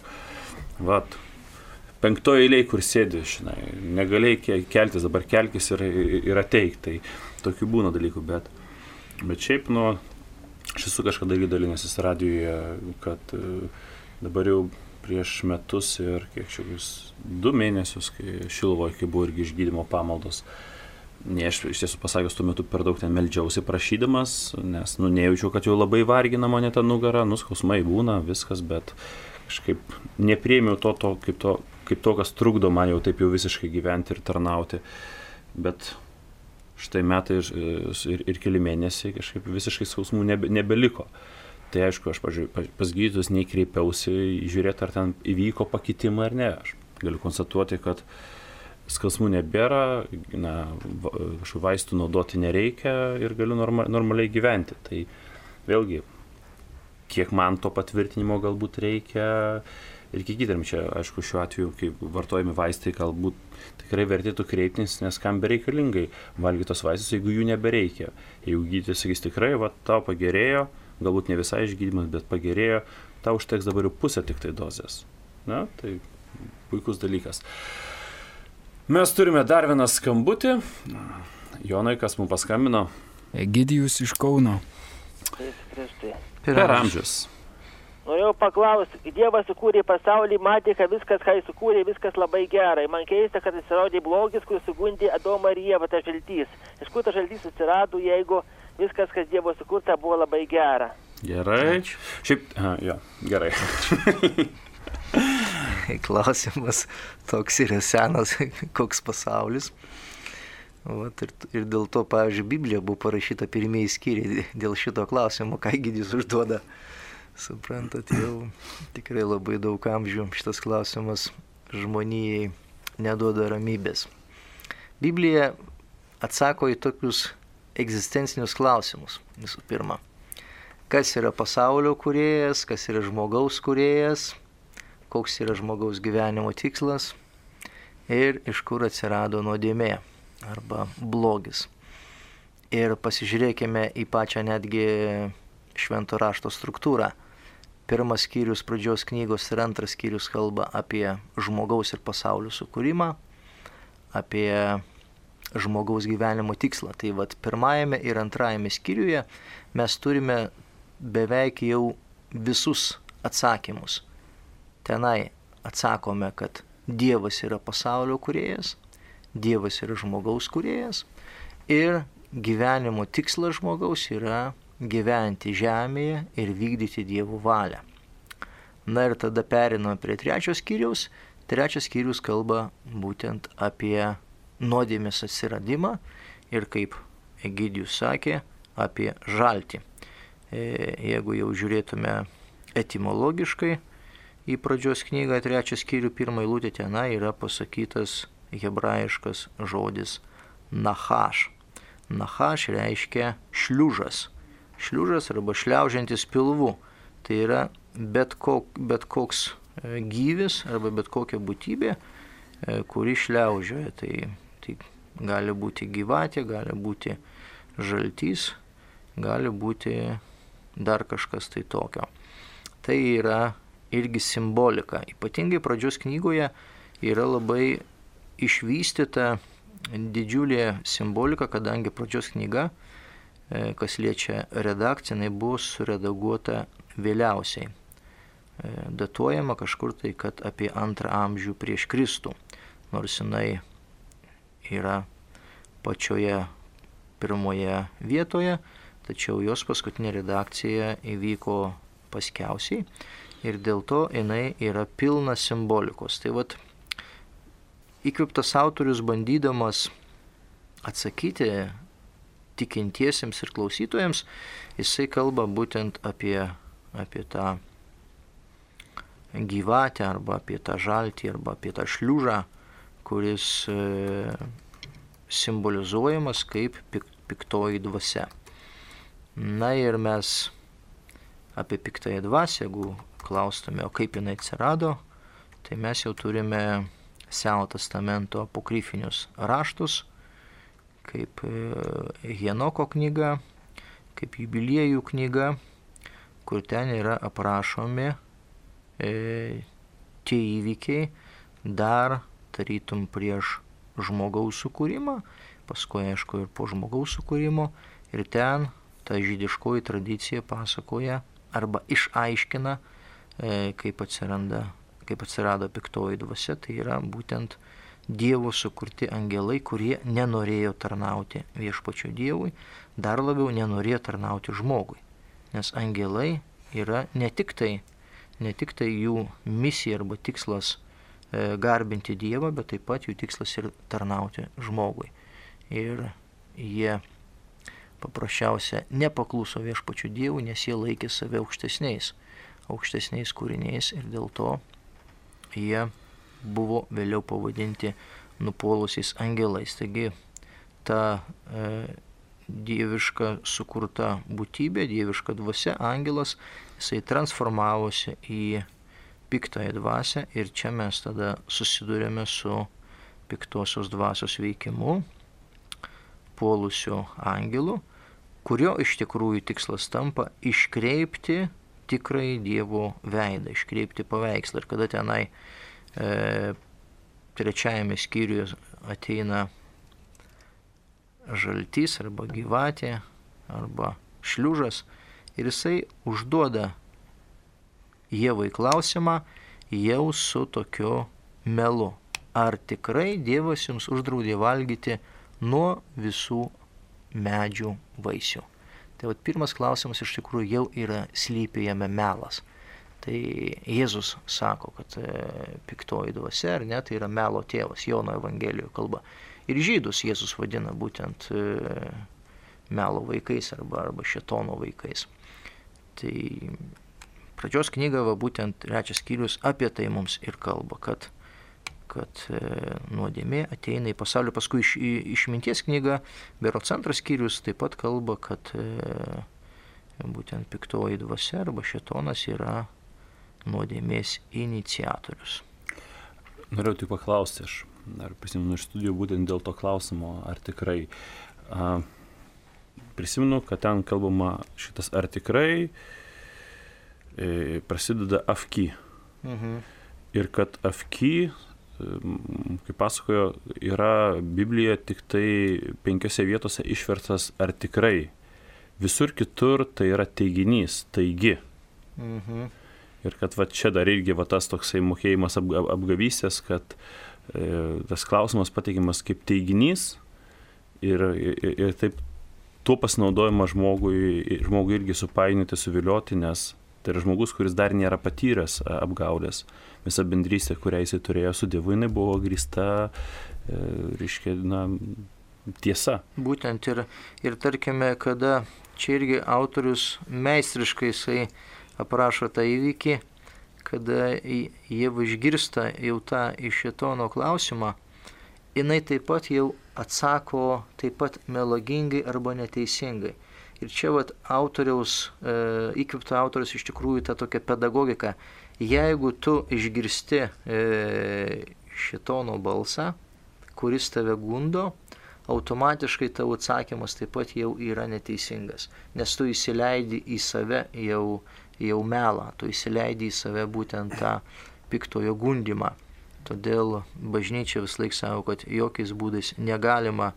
5 eilėje, kur sėdi, negalėjai keltis, dabar kelkis ir ateik, tai tokių būna dalykų, bet šiaip, aš esu kažkada irgi dalinęsis radijoje, kad dabar jau prieš metus ir kiek šiaus 2 mėnesius, kai Šiluvoje, kai buvo irgi išgydymo pamaldos, aš iš tiesų pasakius, tuo metu per daug ten meldžiausi prašydamas, nes nejaučiau, kad jau labai vargina mane tą nugarą, skausmai būna, viskas, bet kažkaip nepriėmiau kaip to, kas trukdo man jau taip jau visiškai gyventi ir tarnauti. Bet štai metai ir keli mėnesiai kažkaip visiškai skausmų nebeliko. Tai aišku, aš pas gydytojus neįkreipiausi žiūrėti, ar ten įvyko pakitimą ar ne. Aš galiu konstatuoti, kad skausmų nebėra, kažkokių vaistų naudoti nereikia ir galiu normaliai gyventi. Tai vėlgi, kiek man to patvirtinimo galbūt reikia ir kiek gydytojam čia, aišku, šiuo atveju, kai vartojami vaistai, galbūt tikrai vertėtų kreiptis, nes kam bereikalingai valgyti tos vaistus, jeigu jų nebereikia. Jeigu gydytojas sakys tikrai, tau pagerėjo, galbūt ne visai išgydymas, bet pagerėjo, tau užteks dabar jau pusę tik tai dozės. Tai puikus dalykas. Mes turime dar vieną skambutį. Jonai, kas mums paskambino? Egidijus iš Kauno. Per amžius. Norėjau paklausti, Dievas sukūrė pasaulį, matė, kad viskas, ką jis sukūrė, viskas labai gerai. Man keista, kad atsirodė blogis, kuris sugundė Adomą ir Ievą, tas žaltys. Iš kur tas žaltys atsirado, jeigu viskas, kas Dievo sukurta, buvo labai gera? Gerai. Šiaip, gerai. Klausimas toks yra senas, koks pasaulis. Ir dėl to, pavyzdžiui, Biblija buvo parašyta pirmieji skyriai dėl šito klausimo, ką Egidijus užduoda. Suprantat, jau tikrai labai daug amžių šitas klausimas žmonijai neduoda ramybės. Biblija atsako į tokius egzistencinius klausimus, visų pirma. Kas yra pasaulio kūrėjas, kas yra žmogaus kūrėjas, koks yra žmogaus gyvenimo tikslas ir iš kur atsirado nuodėmė arba blogis. Ir pasižiūrėkime į pačią netgi švento rašto struktūrą. Pirmas skyrius pradžios knygos ir antras skyrius kalba apie žmogaus ir pasaulio sukūrimą, apie žmogaus gyvenimo tikslą. Tai pirmajame ir antrajame skyriuje mes turime beveik jau visus atsakymus. Tenai atsakome, kad Dievas yra pasaulio kūrėjas, Dievas yra žmogaus kūrėjas ir gyvenimo tikslas žmogaus yra gyventi žemėje ir vykdyti Dievo valią. Na ir tada periname prie trečios skyriaus. Trečias skyrius kalba būtent apie nuodėmės atsiradimą ir, kaip Egidijus sakė, apie žaltį. Jeigu jau žiūrėtume etimologiškai į pradžios knygą, trečią skyrių, pirmą eilutę, tenai yra pasakytas hebrajiškas žodis nachaš. Nachaš reiškia šliužas. Šliužas arba šliaužiantis pilvu. Tai yra bet koks gyvis arba bet kokia būtybė, kuri šliaužioja. Tai gali būti gyvatė, gali būti žaltys, gali būti dar kažkas tai tokio. Tai yra irgi simbolika. Ypatingai pradžios knygoje yra labai išvystyta didžiulė simbolika, kadangi pradžios knyga kas liečia redakciją, jinai buvo suredaguota vėliausiai. Datuojama kažkur tai, kad apie 2 amžių prieš Kristų, nors jinai yra pačioje pirmoje vietoje, tačiau jos paskutinė redakcija įvyko paskiausiai ir dėl to jinai yra pilna simbolikos. Tai vat, įkvėptas autorius bandydamas atsakyti tikintiesiems ir klausytojams, jisai kalba būtent apie tą gyvatę arba apie tą žaltį arba apie tą šliužą, kuris simbolizuojamas kaip piktoji dvasia. Na ir mes apie piktąją dvasią, jeigu klaustume, o kaip jinai atsirado, tai mes jau turime Senojo testamento apokryfinius raštus, kaip Henoko knyga, kaip Jubiliejų knyga, kur ten yra aprašomi tie įvykiai dar tarytum prieš žmogaus sukūrimą, paskui aišku ir po žmogaus sukūrimo, ir ten ta žydiškoji tradicija pasakoja arba išaiškina, kaip atsirado piktoji dvasia, tai yra būtent Dievo sukurti angelai, kurie nenorėjo tarnauti viešpačiu Dievui, dar labiau nenorėjo tarnauti žmogui. Nes angelai yra ne tik tai jų misija arba tikslas garbinti Dievą, bet taip pat jų tikslas ir tarnauti žmogui. Ir jie paprasčiausia nepakluso viešpačiu Dievui, nes jie laikė save aukštesniais kūriniais ir dėl to jie buvo vėliau pavadinti nupuolusiais angelais. Taigi ta dieviška sukurta būtybė, dieviška dvasia, angelas, jisai transformavosi į piktąją dvasią ir čia mes tada susidurėme su piktosios dvasios veikimu, puolusiu angelu, kurio iš tikrųjų tikslas tampa iškreipti tikrai Dievo veidą, iškreipti paveikslą. Ir kada tenai 3 skyriuje ateina žaltys arba gyvatė arba šliužas ir jisai užduoda Ievai klausimą jau su tokiu melu. Ar tikrai Dievas jums uždraudė valgyti nuo visų medžių vaisių? Tai vat pirmas klausimas iš tikrųjų jau yra slypi jame melas. Tai Jėzus sako, kad piktoji dvasia, ar ne, tai yra melo tėvas, Jono Evangelijoje kalba. Ir žydus Jėzus vadina būtent melo vaikais arba šėtono vaikais. Tai pradžios knyga, būtent 3 skyrius apie tai mums ir kalba, kad nuodėmė ateina į pasaulį. Paskui išminties knyga, berods 2 skyrius taip pat kalba, kad būtent piktoji dvasia arba šėtonas yra nuodėmės iniciatorius. Norėjau tik paklausti, aš prisimenu iš studijų būtent dėl to klausimo, ar tikrai. Prisimenu, kad ten kalbama šitas ar tikrai prasideda afki. Ir kad afki, kaip pasakojo, yra Biblijoje tik tai 5 vietose išverstas ar tikrai. Visur kitur tai yra teiginys, taigi. Ir kad čia dar irgi tas toksai mokėjimas apgavystės, kad tas klausimas pateikiamas kaip teiginys ir taip tuo pasinaudojama žmogui irgi supainioti, suvilioti, nes tai yra žmogus, kuris dar nėra patyręs apgaulės. Visa bendrystė, kurią jisai turėjo su Dievu, jinai buvo grįsta, tiesa. Būtent ir tarkime, kada čia irgi autorius meistriškai jisai aprašo tą įvykį, kada Ieva išgirsta jau tą iš šėtono klausimą, jinai taip pat jau atsako taip pat melagingai arba neteisingai. Ir čia įkvėpto autoriaus iš tikrųjų ta tokia pedagogika. Jeigu tu išgirsti šėtono balsą, kuris tave gundo, automatiškai tavo atsakymas taip pat jau yra neteisingas, nes tu įsileidi į save jau melą, tu įsileidi į save būtent tą piktojo gundymą. Todėl bažnyčia vis laik sako, kad jokiais būdais negalima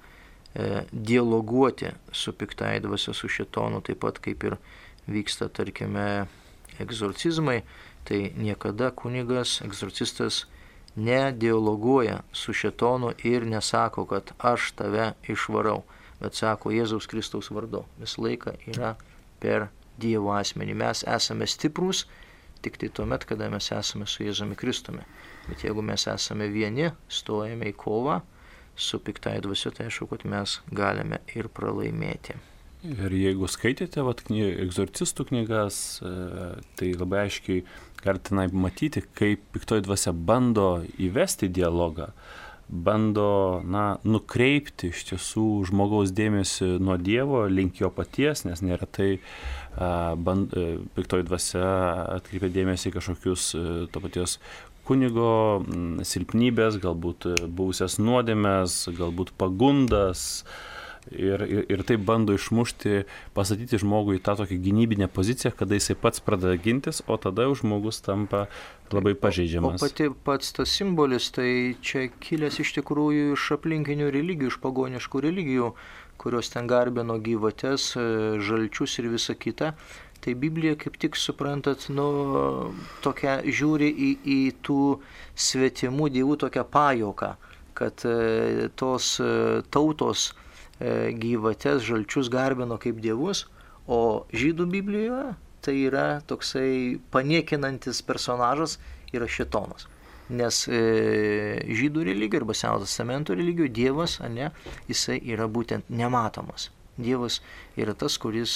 dialoguoti su piktai dvasia, su šėtonu, taip pat kaip ir vyksta, tarkime, egzorcizmai, tai niekada kunigas, egzorcistas nedialoguoja su šėtonu ir nesako, kad aš tave išvarau, bet sako Jėzaus Kristaus vardu. Visą laiką yra per Dievo asmenį. Mes esame stiprūs tik tai tuomet, kada mes esame su Jėzumi Kristumi. Bet jeigu mes esame vieni, stojame į kovą su piktai dvasia, tai aišku, kad mes galime ir pralaimėti. Ir jeigu skaitėte egzorcistų knygas, tai labai aiškiai galite matyti, kaip piktoji dvasia bando įvesti dialogą, bando nukreipti iš tiesų žmogaus dėmesį nuo Dievo link jo paties, nes neretai piktoji dvasia atkreipia dėmesį į kažkokius to paties kunigo silpnybės, galbūt buvusias nuodėmes, galbūt pagundas. Ir taip bando išmušti, pastatyti žmogų į tą tokią gynybinę poziciją, kada jisai pats pradeda gintis, o tada jau žmogus tampa labai pažeidžiamas. O pats tas simbolis, tai čia kilęs iš tikrųjų iš aplinkinių religijų, iš pagoniškų religijų, kurios ten garbino gyvates, žalčius ir visa kita. Tai Biblija, kaip tik suprantat, tokia žiūri į tų svetimų dievų tokią pajuoką, kad tos tautos gyvates, žalčius garbino kaip dievus, o žydų Biblijoje tai yra toksai paniekinantis personažas, yra šėtonas. Nes žydų religijų arba Senojo testamento religijų Dievas, jisai yra būtent nematomas. Dievas yra tas, kuris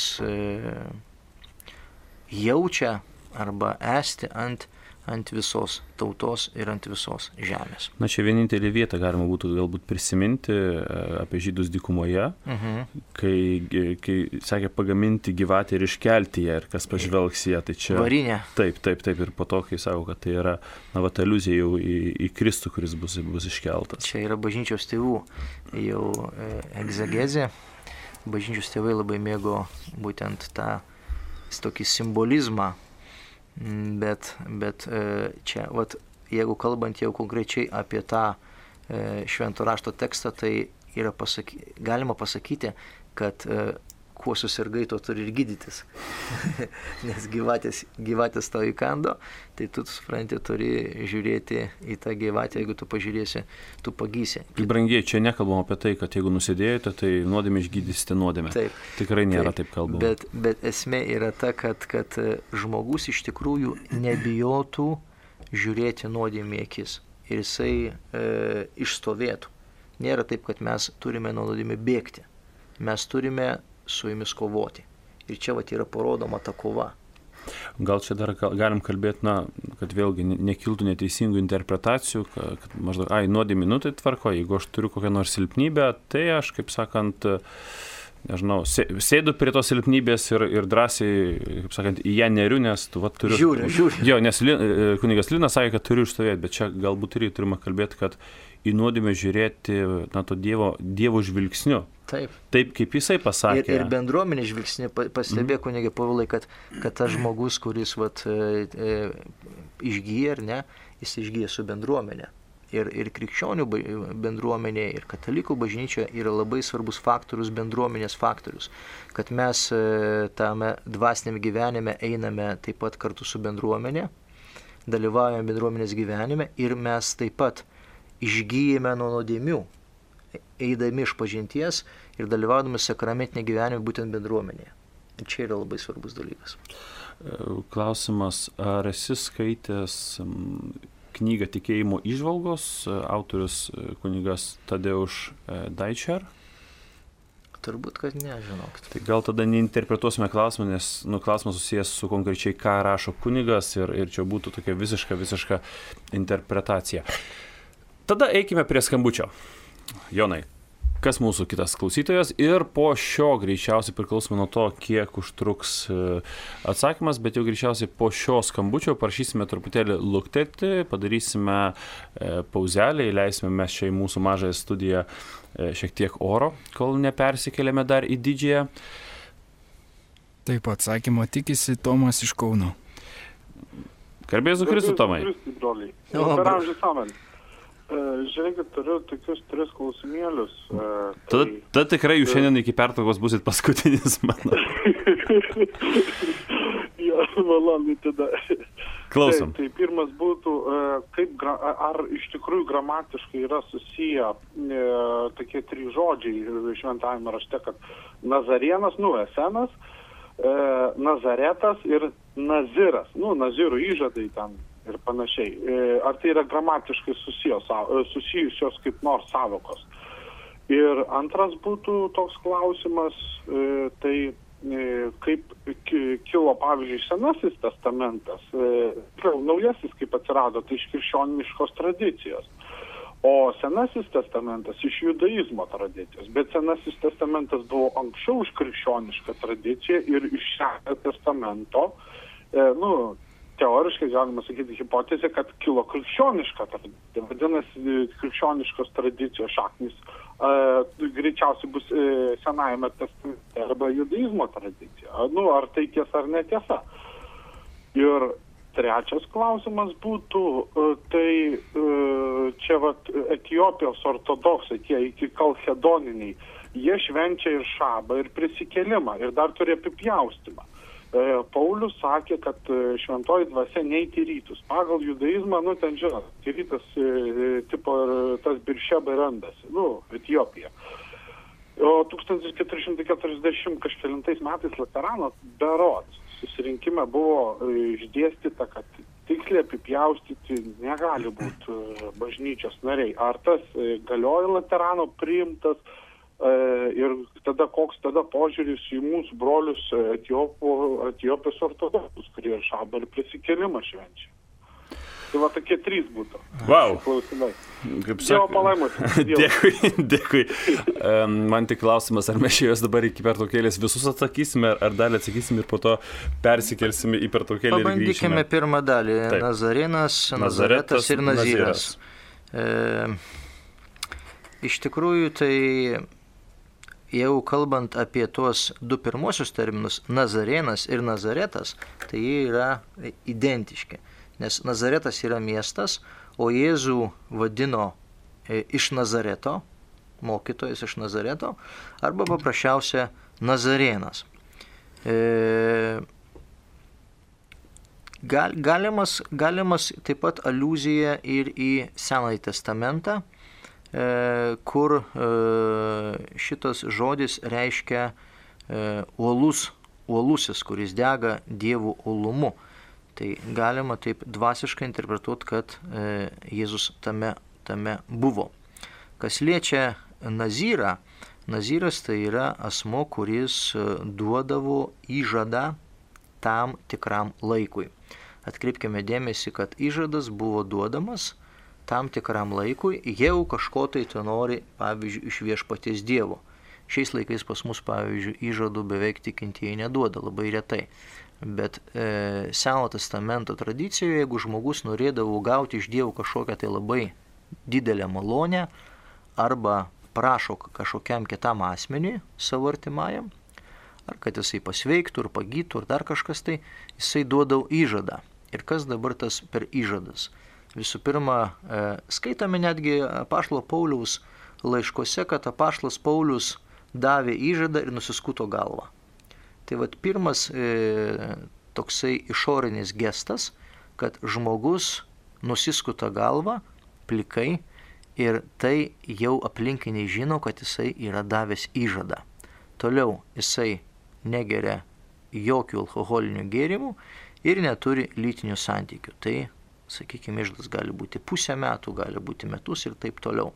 jaučia arba esti ant visos tautos ir ant visos žemės. Na, čia vienintelė vieta galima būtų galbūt prisiminti apie žydus dykumoje, kai sakė pagaminti gyvatę ir iškelti ją, ir kas pažvelgs ją, tai čia... Varinė. Taip, ir po to, kai sako, kad tai yra aliuzija jau į Kristų, kuris bus iškeltas. Čia yra bažnyčios tėvų jau egzegezė. Bažnyčios tėvai labai mėgo būtent tą tokį simbolizmą. Bet čia, jeigu kalbant jau konkrečiai apie tą švento rašto tekstą, tai galima pasakyti, kad kuo susirgai, to turi ir gydytis. Nes gyvatės tau įkando, tai tu, supranti, turi žiūrėti į tą gyvatę, jeigu tu pažiūrėsi, tu pagysi. Brangiai, čia nekalbam apie tai, kad jeigu nusidėjote, tai nuodėmę išgydysite nuodėmę. Taip. Tikrai nėra taip kalbama. Bet esmė yra ta, kad žmogus iš tikrųjų nebijotų žiūrėti nuodėmę į akis ir jisai išstovėtų. Nėra taip, kad mes turime nuo nuodėmės bėgti. Mes turime su jumis kovoti. Ir čia yra parodoma ta kova. Gal čia dar galim kalbėti, kad vėlgi nekiltų neteisingų interpretacijų, kad maždaug, nuodėmė, tai tvarko, jeigu aš turiu kokią nors silpnybę, tai aš, kaip sakant, nežinau, sėdu prie tos silpnybės ir drąsiai, kaip sakant, į ją neriu, nes tu turiu... Žiūri. Jo, nes kunigas Linas sakė, kad turiu išstovėti, bet čia galbūt irgi turime kalbėti, kad į nuodėmę žiūrėti, to Dievo žvilgsniu. Taip, kaip jisai pasakė. Ir bendruomenė žvilgsnį pastebė kunigė Povilai, kad tas žmogus, kuris išgyja, jis išgyja su bendruomenė. Ir krikščionių bendruomenė, ir katalikų bažnyčia yra labai svarbus faktorius, bendruomenės faktorius. Kad mes tame dvasiniame gyvenime einame taip pat kartu su bendruomenė, dalyvaujame bendruomenės gyvenime ir mes taip pat išgyjame nuo nuodėmių, eidami iš pažinties ir dalyvaudami sakramentinį gyvenimą būtent bendruomenėje. Ir čia yra labai svarbus dalykas. Klausimas, ar esi skaitęs knygą Tikėjimo įžvalgos, autorius kunigas Tadeuš Daičer? Turbūt, kad ne, žinokit. Tai gal tada neinterpretuosime klausimą, nes klausimas susijęs su konkrečiai, ką rašo kunigas ir čia būtų tokia visiška interpretacija. Tada eikime prie skambučio. Jonai, kas mūsų kitas klausytojas ir po šio greičiausiai priklausomai nuo to, kiek užtruks atsakymas, bet jau greičiausiai po šio skambučio parašysime truputėlį luktelti, padarysime pauzelę, įleisime mes čia į mūsų mažąją studiją šiek tiek oro, kol nepersikeliame dar į didžiąją. Taip, atsakymo tikisi Tomas iš Kauno. Garbė Jėzui Kristui, Tomai. Žiūrėkit, turiu tokius 3 klausimėlius. Tada tikrai jūs šiandien iki pertraukos busit paskutinis mano. Jo, malonu tada. Klausom. Tai pirmas būtų, ar iš tikrųjų gramatiškai yra susiję tokie 3 žodžiai šventajame rašte, kad Nazarėnas, Esenas, Nazaretas ir Naziras. Nazirų įžadai ten ir panašiai. Ar tai yra gramatiškai susijusios kaip nors sąvokos? Ir antras būtų toks klausimas, tai kaip kilo, pavyzdžiui, Senasis testamentas, Naujasis kaip atsirado, tai iš krikščioniškos tradicijos. O Senasis testamentas iš judaizmo tradicijos. Bet Senasis testamentas buvo anksčiau už krikščionišką tradiciją ir iš Senojo testamento, teoriškai galima sakyti hipotezę, kad kilo krikščioniška tradicija. Vadinasi, krikščioniškos tradicijos šaknis greičiausiai bus Senajame testamente arba judaizmo tradicija. Ar tai tiesa ar netiesa. Ir trečias klausimas būtų, tai čia Etiopijos ortodoksai, tie iki kalchedoniniai, jie švenčia ir šabą, ir prisikėlimą, ir dar turi apipjaustymą. Paulius sakė, kad šventoji dvasia neiti rytus. Pagal judaizmą, ten žinot, rytas tipo tas Biršeba randasi, Etiopija. O 1440 kažkelintais metais Laterano berods susirinkime buvo išdėstyta, kad tiksliai apipjaustyti negali būti bažnyčios nariai. Ar tas galioja Laterano priimtas ir tada koks tada požiūris į mūsų brolius Etiopijos ortodoksus, kurie šabą ir prisikėlimą švenčia. Tai tokie 3 būtų. Wow. Klausimai. Dievo palaimos. Dėkui. Man tik klausimas, ar mes juos dabar iki pertraukėlės visus atsakysime, ar dalį atsakysime ir po to persikelsime į pertraukėlę ir grįžime. Pabandykime pirmą dalį. Taip. Nazarėnas, Nazaretas ir Naziras. Iš tikrųjų, tai jau kalbant apie tuos 2 pirmosius terminus, Nazarėnas ir Nazaretas, tai jie yra identiški. Nes Nazaretas yra miestas, o Jėzų vadino iš Nazareto, mokytojas iš Nazareto, arba paprasčiausia Nazarėnas. Galimas taip pat aliuzija ir į Senąjį testamentą, kur šitas žodis reiškia uolusis, kuris dega Dievo uolumu. Tai galima taip dvasiškai interpretuoti, kad Jėzus tame buvo. Kas liečia Nazirą, Naziras tai yra asmo, kuris duodavo įžadą tam tikram laikui. Atkreipkime dėmesį, kad įžadas buvo duodamas tam tikram laikui, jau kažko tai nori, pavyzdžiui, iš viešpaties Dievo. Šiais laikais pas mus, pavyzdžiui, įžadų beveik tikintieji neduoda, labai retai. Bet Senojo testamento tradicijoje, jeigu žmogus norėdavo gauti iš Dievo kažkokią tai labai didelę malonę arba prašo kažkokiam kitam asmeniui, savo artimajam, ar kad jisai pasveiktų ir pagytų, ar dar kažkas tai, jisai duodavo įžadą. Ir kas dabar tas per įžadas? Visų pirma, skaitome netgi apaštalo Pauliaus laiškose, kad apaštalas Paulius davė įžadą ir nusiskuto galvą. Tai pirmas toksai išorinis gestas, kad žmogus nusiskuta galvą plikai ir tai jau aplinkiniai žino, kad jisai yra davęs įžadą. Toliau jisai negeria jokių alkoholinių gėrimų ir neturi lytinių santykių. Tai, sakykime, įžadas gali būti pusę metų, gali būti metus ir taip toliau.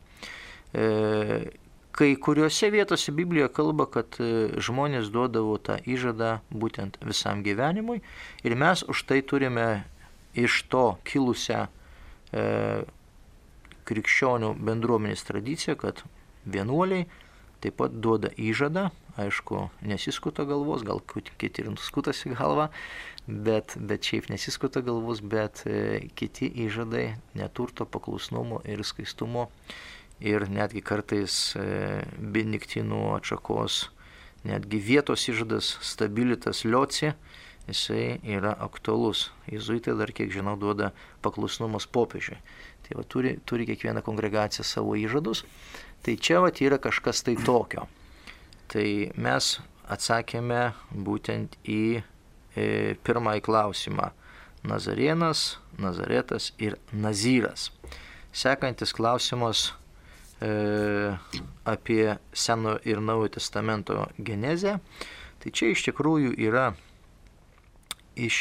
Kai kuriuose vietose Biblijoje kalba, kad žmonės duodavo tą įžadą būtent visam gyvenimui ir mes už tai turime iš to kilusią krikščionių bendruomenės tradiciją, kad vienuoliai taip pat duoda įžadą, aišku, nesiskuta galvos, gal kiti ir nuskutasi galvą, bet šiaip nesiskuta galvos, bet kiti įžadai neturto, paklusnumo ir skaistumo. Ir netgi kartais Benediktinų atšakos, netgi vietos įžadas stabilitas lioci, jisai yra aktualus. Jėzuitai dar, kiek žinau, duoda paklusnumas popiežiui. Tai va, turi kiekviena kongregacija savo įžadus. Tai čia va yra kažkas tai tokio. Tai mes atsakėme būtent į pirmąjį klausimą. Nazarėnas, Nazaretas ir Nazyras. Sekantis klausimas apie Seno ir Naujojo testamento genezę. Tai čia iš tikrųjų yra iš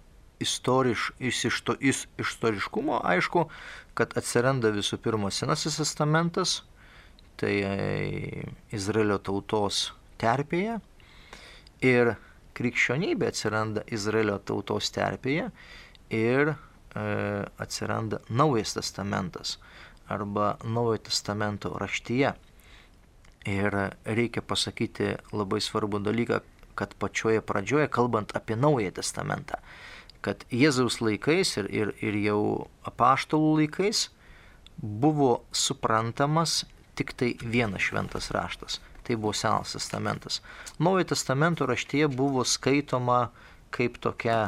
istoriškumo aišku, kad atsiranda visų pirma Senasis testamentas, tai Izraelio tautos terpėje, ir krikščionybė atsiranda Izraelio tautos terpėje ir atsiranda Naujas testamentas arba Naujojo testamento raštyje. Ir reikia pasakyti labai svarbų dalyką, kad pačioje pradžioje, kalbant apie Naująjį testamentą, kad Jėzaus laikais ir jau apaštalų laikais buvo suprantamas tik tai vienas šventas raštas. Tai buvo Senas testamentas. Naujojo testamento raštyje buvo skaitoma kaip tokia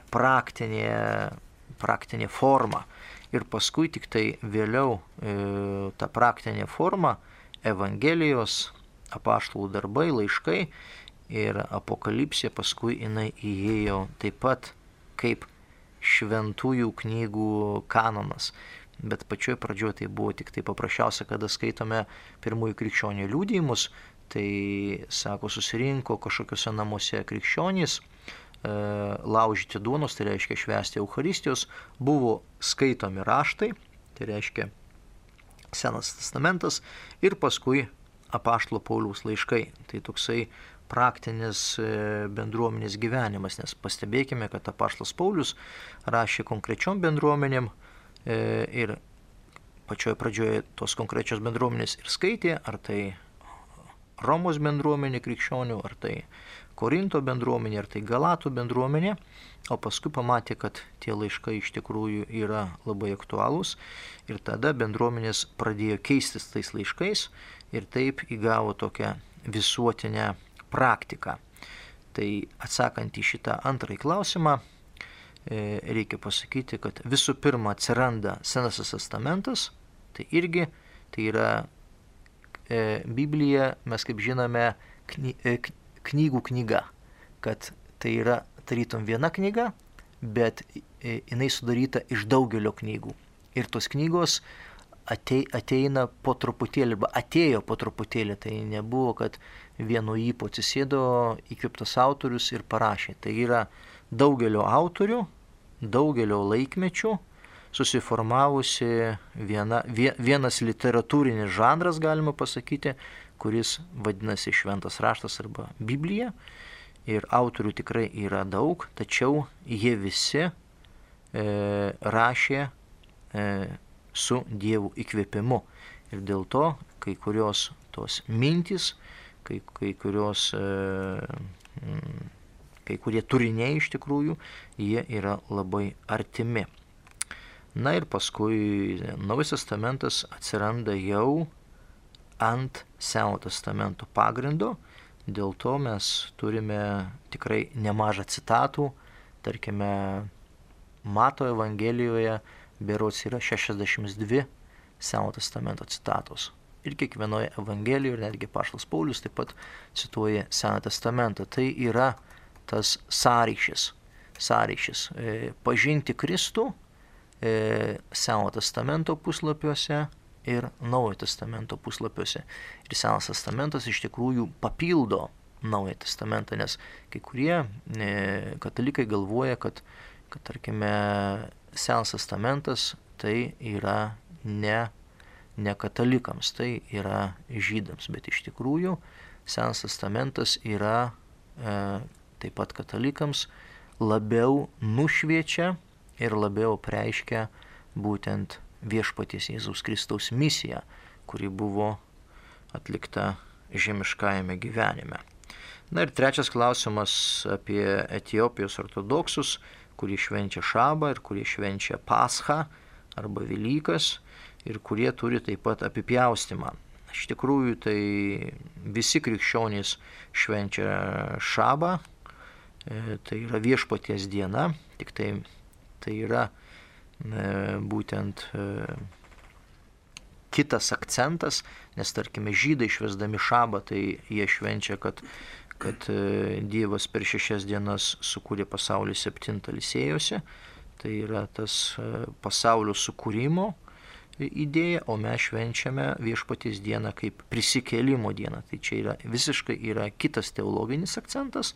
praktinė forma. Ir paskui tik tai vėliau ta praktinė forma, Evangelijos, apaštalų darbai, laiškai ir apokalipsė, paskui jinai įėjo taip pat kaip šventųjų knygų kanonas. Bet pačioj pradžioje tai buvo tik tai paprasčiausia, kada skaitome pirmųjų krikščionių liudijimus, tai, sako, susirinko kažkokiuose namuose krikščionys, laužyti duonos, tai reiškia švęsti Eucharistijos, buvo skaitomi raštai, tai reiškia Senas testamentas, ir paskui apaštalo Pauliaus laiškai. Tai toksai praktinis bendruomenės gyvenimas, nes pastebėkime, kad apaštalas Paulius rašė konkrečiom bendruomenėm, ir pačioje pradžioje tos konkrečios bendruomenės ir skaitė, ar tai Romos bendruomenė krikščionių, ar tai Korinto bendruomenė, ar tai Galatų bendruomenė, o paskui pamatė, kad tie laiškai iš tikrųjų yra labai aktualūs, ir tada bendruomenės pradėjo keistis tais laiškais ir taip įgavo tokią visuotinę praktiką. Tai atsakant į šitą antrąjį klausimą, reikia pasakyti, kad visų pirma atsiranda Senasis testamentas, tai irgi tai yra Biblija, mes kaip žinome, knygų knyga, kad tai yra tarytum viena knyga, bet jinai sudaryta iš daugelio knygų. Ir tos knygos ateina po truputėlį, arba atėjo po truputėlį, tai nebuvo, kad vienu ypu atsisėdo įkvėptas autorius ir parašė. Tai yra daugelio autorių, daugelio laikmečių susiformavusi vienas literatūrinis žanras, galima pasakyti, kuris vadinasi Šventas raštas arba Biblija. Ir autorių tikrai yra daug, tačiau jie visi rašė su Dievo įkvėpimu. Ir dėl to kai kurios tos mintys, kai kurie turiniai iš tikrųjų, jie yra labai artimi. Na ir paskui Naujas testamentas atsiranda jau ant Seno testamento pagrindo, dėl to mes turime tikrai nemažą citatų, tarkime, Mato Evangelijoje berods yra 62 Seno testamento citatos. Ir kiekvienoje Evangelijoje, ir netgi apaštalas Paulius taip pat cituoja Seną testamentą. Tai yra tas sąryšis. Pažinti Kristų Seno testamento puslapiuose ir Naujojo testamento puslapiuose. Ir Senas testamentas iš tikrųjų papildo Naująjį testamentą, nes kai kurie katalikai galvoja, kad tarkime, Senas testamentas tai yra ne katalikams, tai yra žydams, bet iš tikrųjų Senas testamentas yra taip pat katalikams labiau nušviečia ir labiau preiškia būtent viešpaties Jėzaus Kristaus misiją, kuri buvo atlikta žemiškajame gyvenime. Na ir trečias klausimas apie Etiopijos ortodoksus, kurie švenčia Šabą ir kurie švenčia Paschą arba Velykas ir kurie turi taip pat apipjaustymą. Iš tikrųjų, tai visi krikščionys švenčia Šabą tai yra viešpaties diena, tik tai yra būtent kitas akcentas, nes tarkime žydai švęsdami šabą, tai jie švenčia, kad Dievas per 6 dienas sukūrė pasaulį 7 ilsėjosi, tai yra tas pasaulio sukūrimo idėja, o mes švenčiame viešpaties dieną kaip prisikėlimo dieną. Tai čia visiškai yra kitas teologinis akcentas.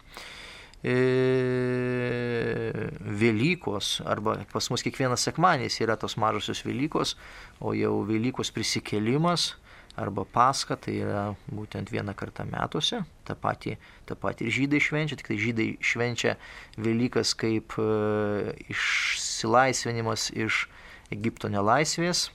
Velykos, arba pas mus kiekvienas sekmadienis yra tos mažosios Velykos, o jau Velykos prisikėlimas arba Paska, tai yra būtent vieną kartą metuose. Ta pati ir žydai švenčia, tik tai žydai švenčia Velykas kaip išsilaisvinimas iš Egipto nelaisvės,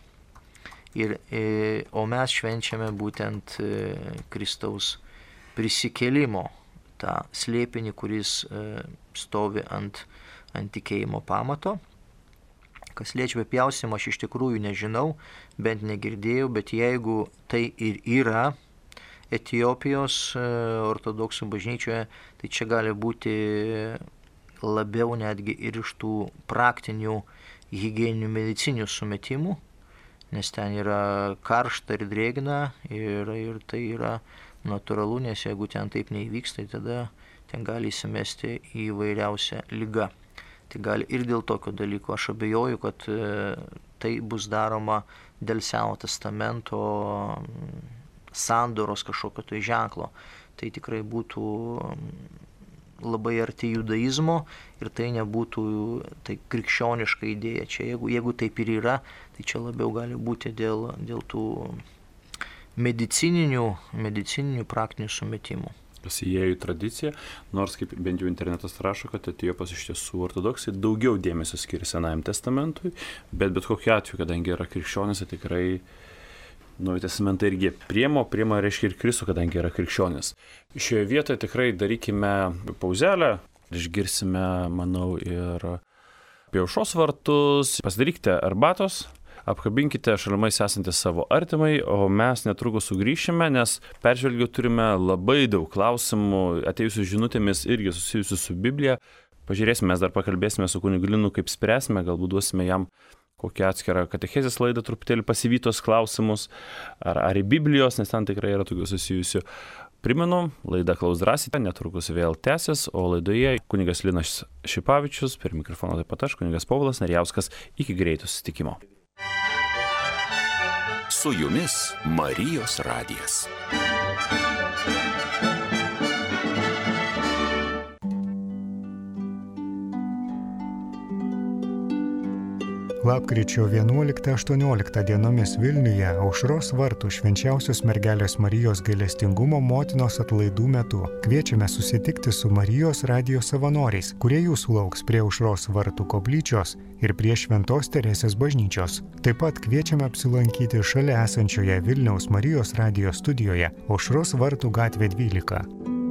o mes švenčiame būtent Kristaus prisikėlimo, tą slėpinį, kuris stovi ant tikėjimo pamato. Kas liečia pjausimą, aš iš tikrųjų nežinau, bent negirdėjau, bet jeigu tai ir yra Etiopijos ortodoksų bažnyčioje, tai čia gali būti labiau netgi ir iš tų praktinių higieninių medicinių sumetimų, nes ten yra karšta ir drėgna ir tai yra natūralu, nes jeigu ten taip neįvyks, tai tada ten gali įsimesti įvairiausią ligą. Tai gali ir dėl tokio dalyko. Aš abejoju, kad tai bus daroma dėl Seno testamento sandoros kažkokio tai ženklo. Tai tikrai būtų labai arti judaizmo ir tai nebūtų tai krikščioniška idėja. Čia jeigu taip ir yra, tai čia labiau gali būti dėl tų medicininių praktinių sumetimų. Kas įėjo į tradiciją, nors kaip bent jau internetas rašo, kad Etiopijos iš tiesų ortodoksai daugiau dėmesio skiria Senajam testamentui, bet kokiu atveju, kadangi yra krikščionis, tai tikrai Naująjį testamentą irgi priima reiškia ir Kristų, kadangi yra krikščionis. Šioje vietoje tikrai darykime pauzelę, išgirsime, manau, ir apie aušros vartus, pasidarykite arbatos, apkabinkite šalimais esantį savo artimai, o mes netrukus sugrįšime, nes peržvelgiu turime labai daug klausimų, atėjusių žinutėmis irgi susijusių su Biblija. Pažiūrėsime, mes dar pakalbėsime su kunigu Linu, kaip spręsime, galbūt duosime jam kokią atskirą katechezės laidą, truputėlį pasivytos klausimus, ar į Biblijos, nes ten tikrai yra tokių susijusių. Primenu, laida Klausk drąsiai, netrukus vėl tęsis, o laidoje kunigas Linas Šipavičius, per mikrofoną taip pat aš, kunigas Povilas Narjauskas, iki greito susitikimo. Su jumis Marijos radijas. Lapkričio 11-18 dienomis Vilniuje Aušros vartų Švenčiausios mergelės Marijos gailestingumo motinos atlaidų metu kviečiame susitikti su Marijos radijo savanoriais, kurie jūsų lauks prie Aušros vartų koplyčios ir prie Šventos Teresės bažnyčios. Taip pat kviečiame apsilankyti šalia esančioje Vilniaus Marijos radijo studijoje Aušros vartų gatvė 12.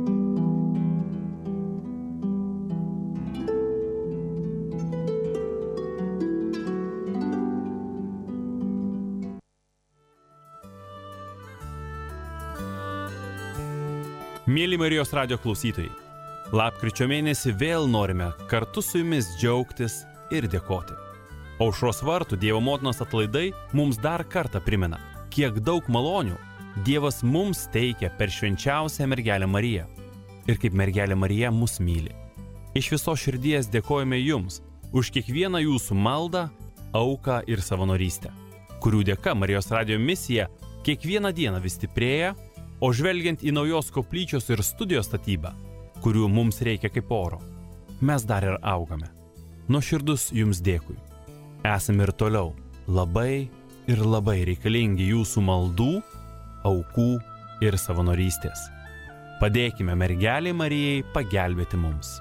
Mėly Marijos radijo klausytojai, lapkričio mėnesį vėl norime kartu su jumis džiaugtis ir dėkoti. Aušros vartų Dievo motinos atlaidai mums dar kartą primena, kiek daug malonių Dievas mums teikia per švenčiausią mergelę Mariją ir kaip mergelė Marija mus myli. Iš visos širdies dėkojame jums už kiekvieną jūsų maldą, auką ir savanorystę, kurių dėka Marijos radijo misija kiekvieną dieną vis stiprėja, o žvelgiant į naujos koplyčios ir studijos statybą, kurių mums reikia kaip oro, mes dar ir augame. Nuoširdus jums dėkui. Esame ir toliau labai ir labai reikalingi jūsų maldų, aukų ir savanorystės. Padėkime mergelei Marijai pagelbėti mums.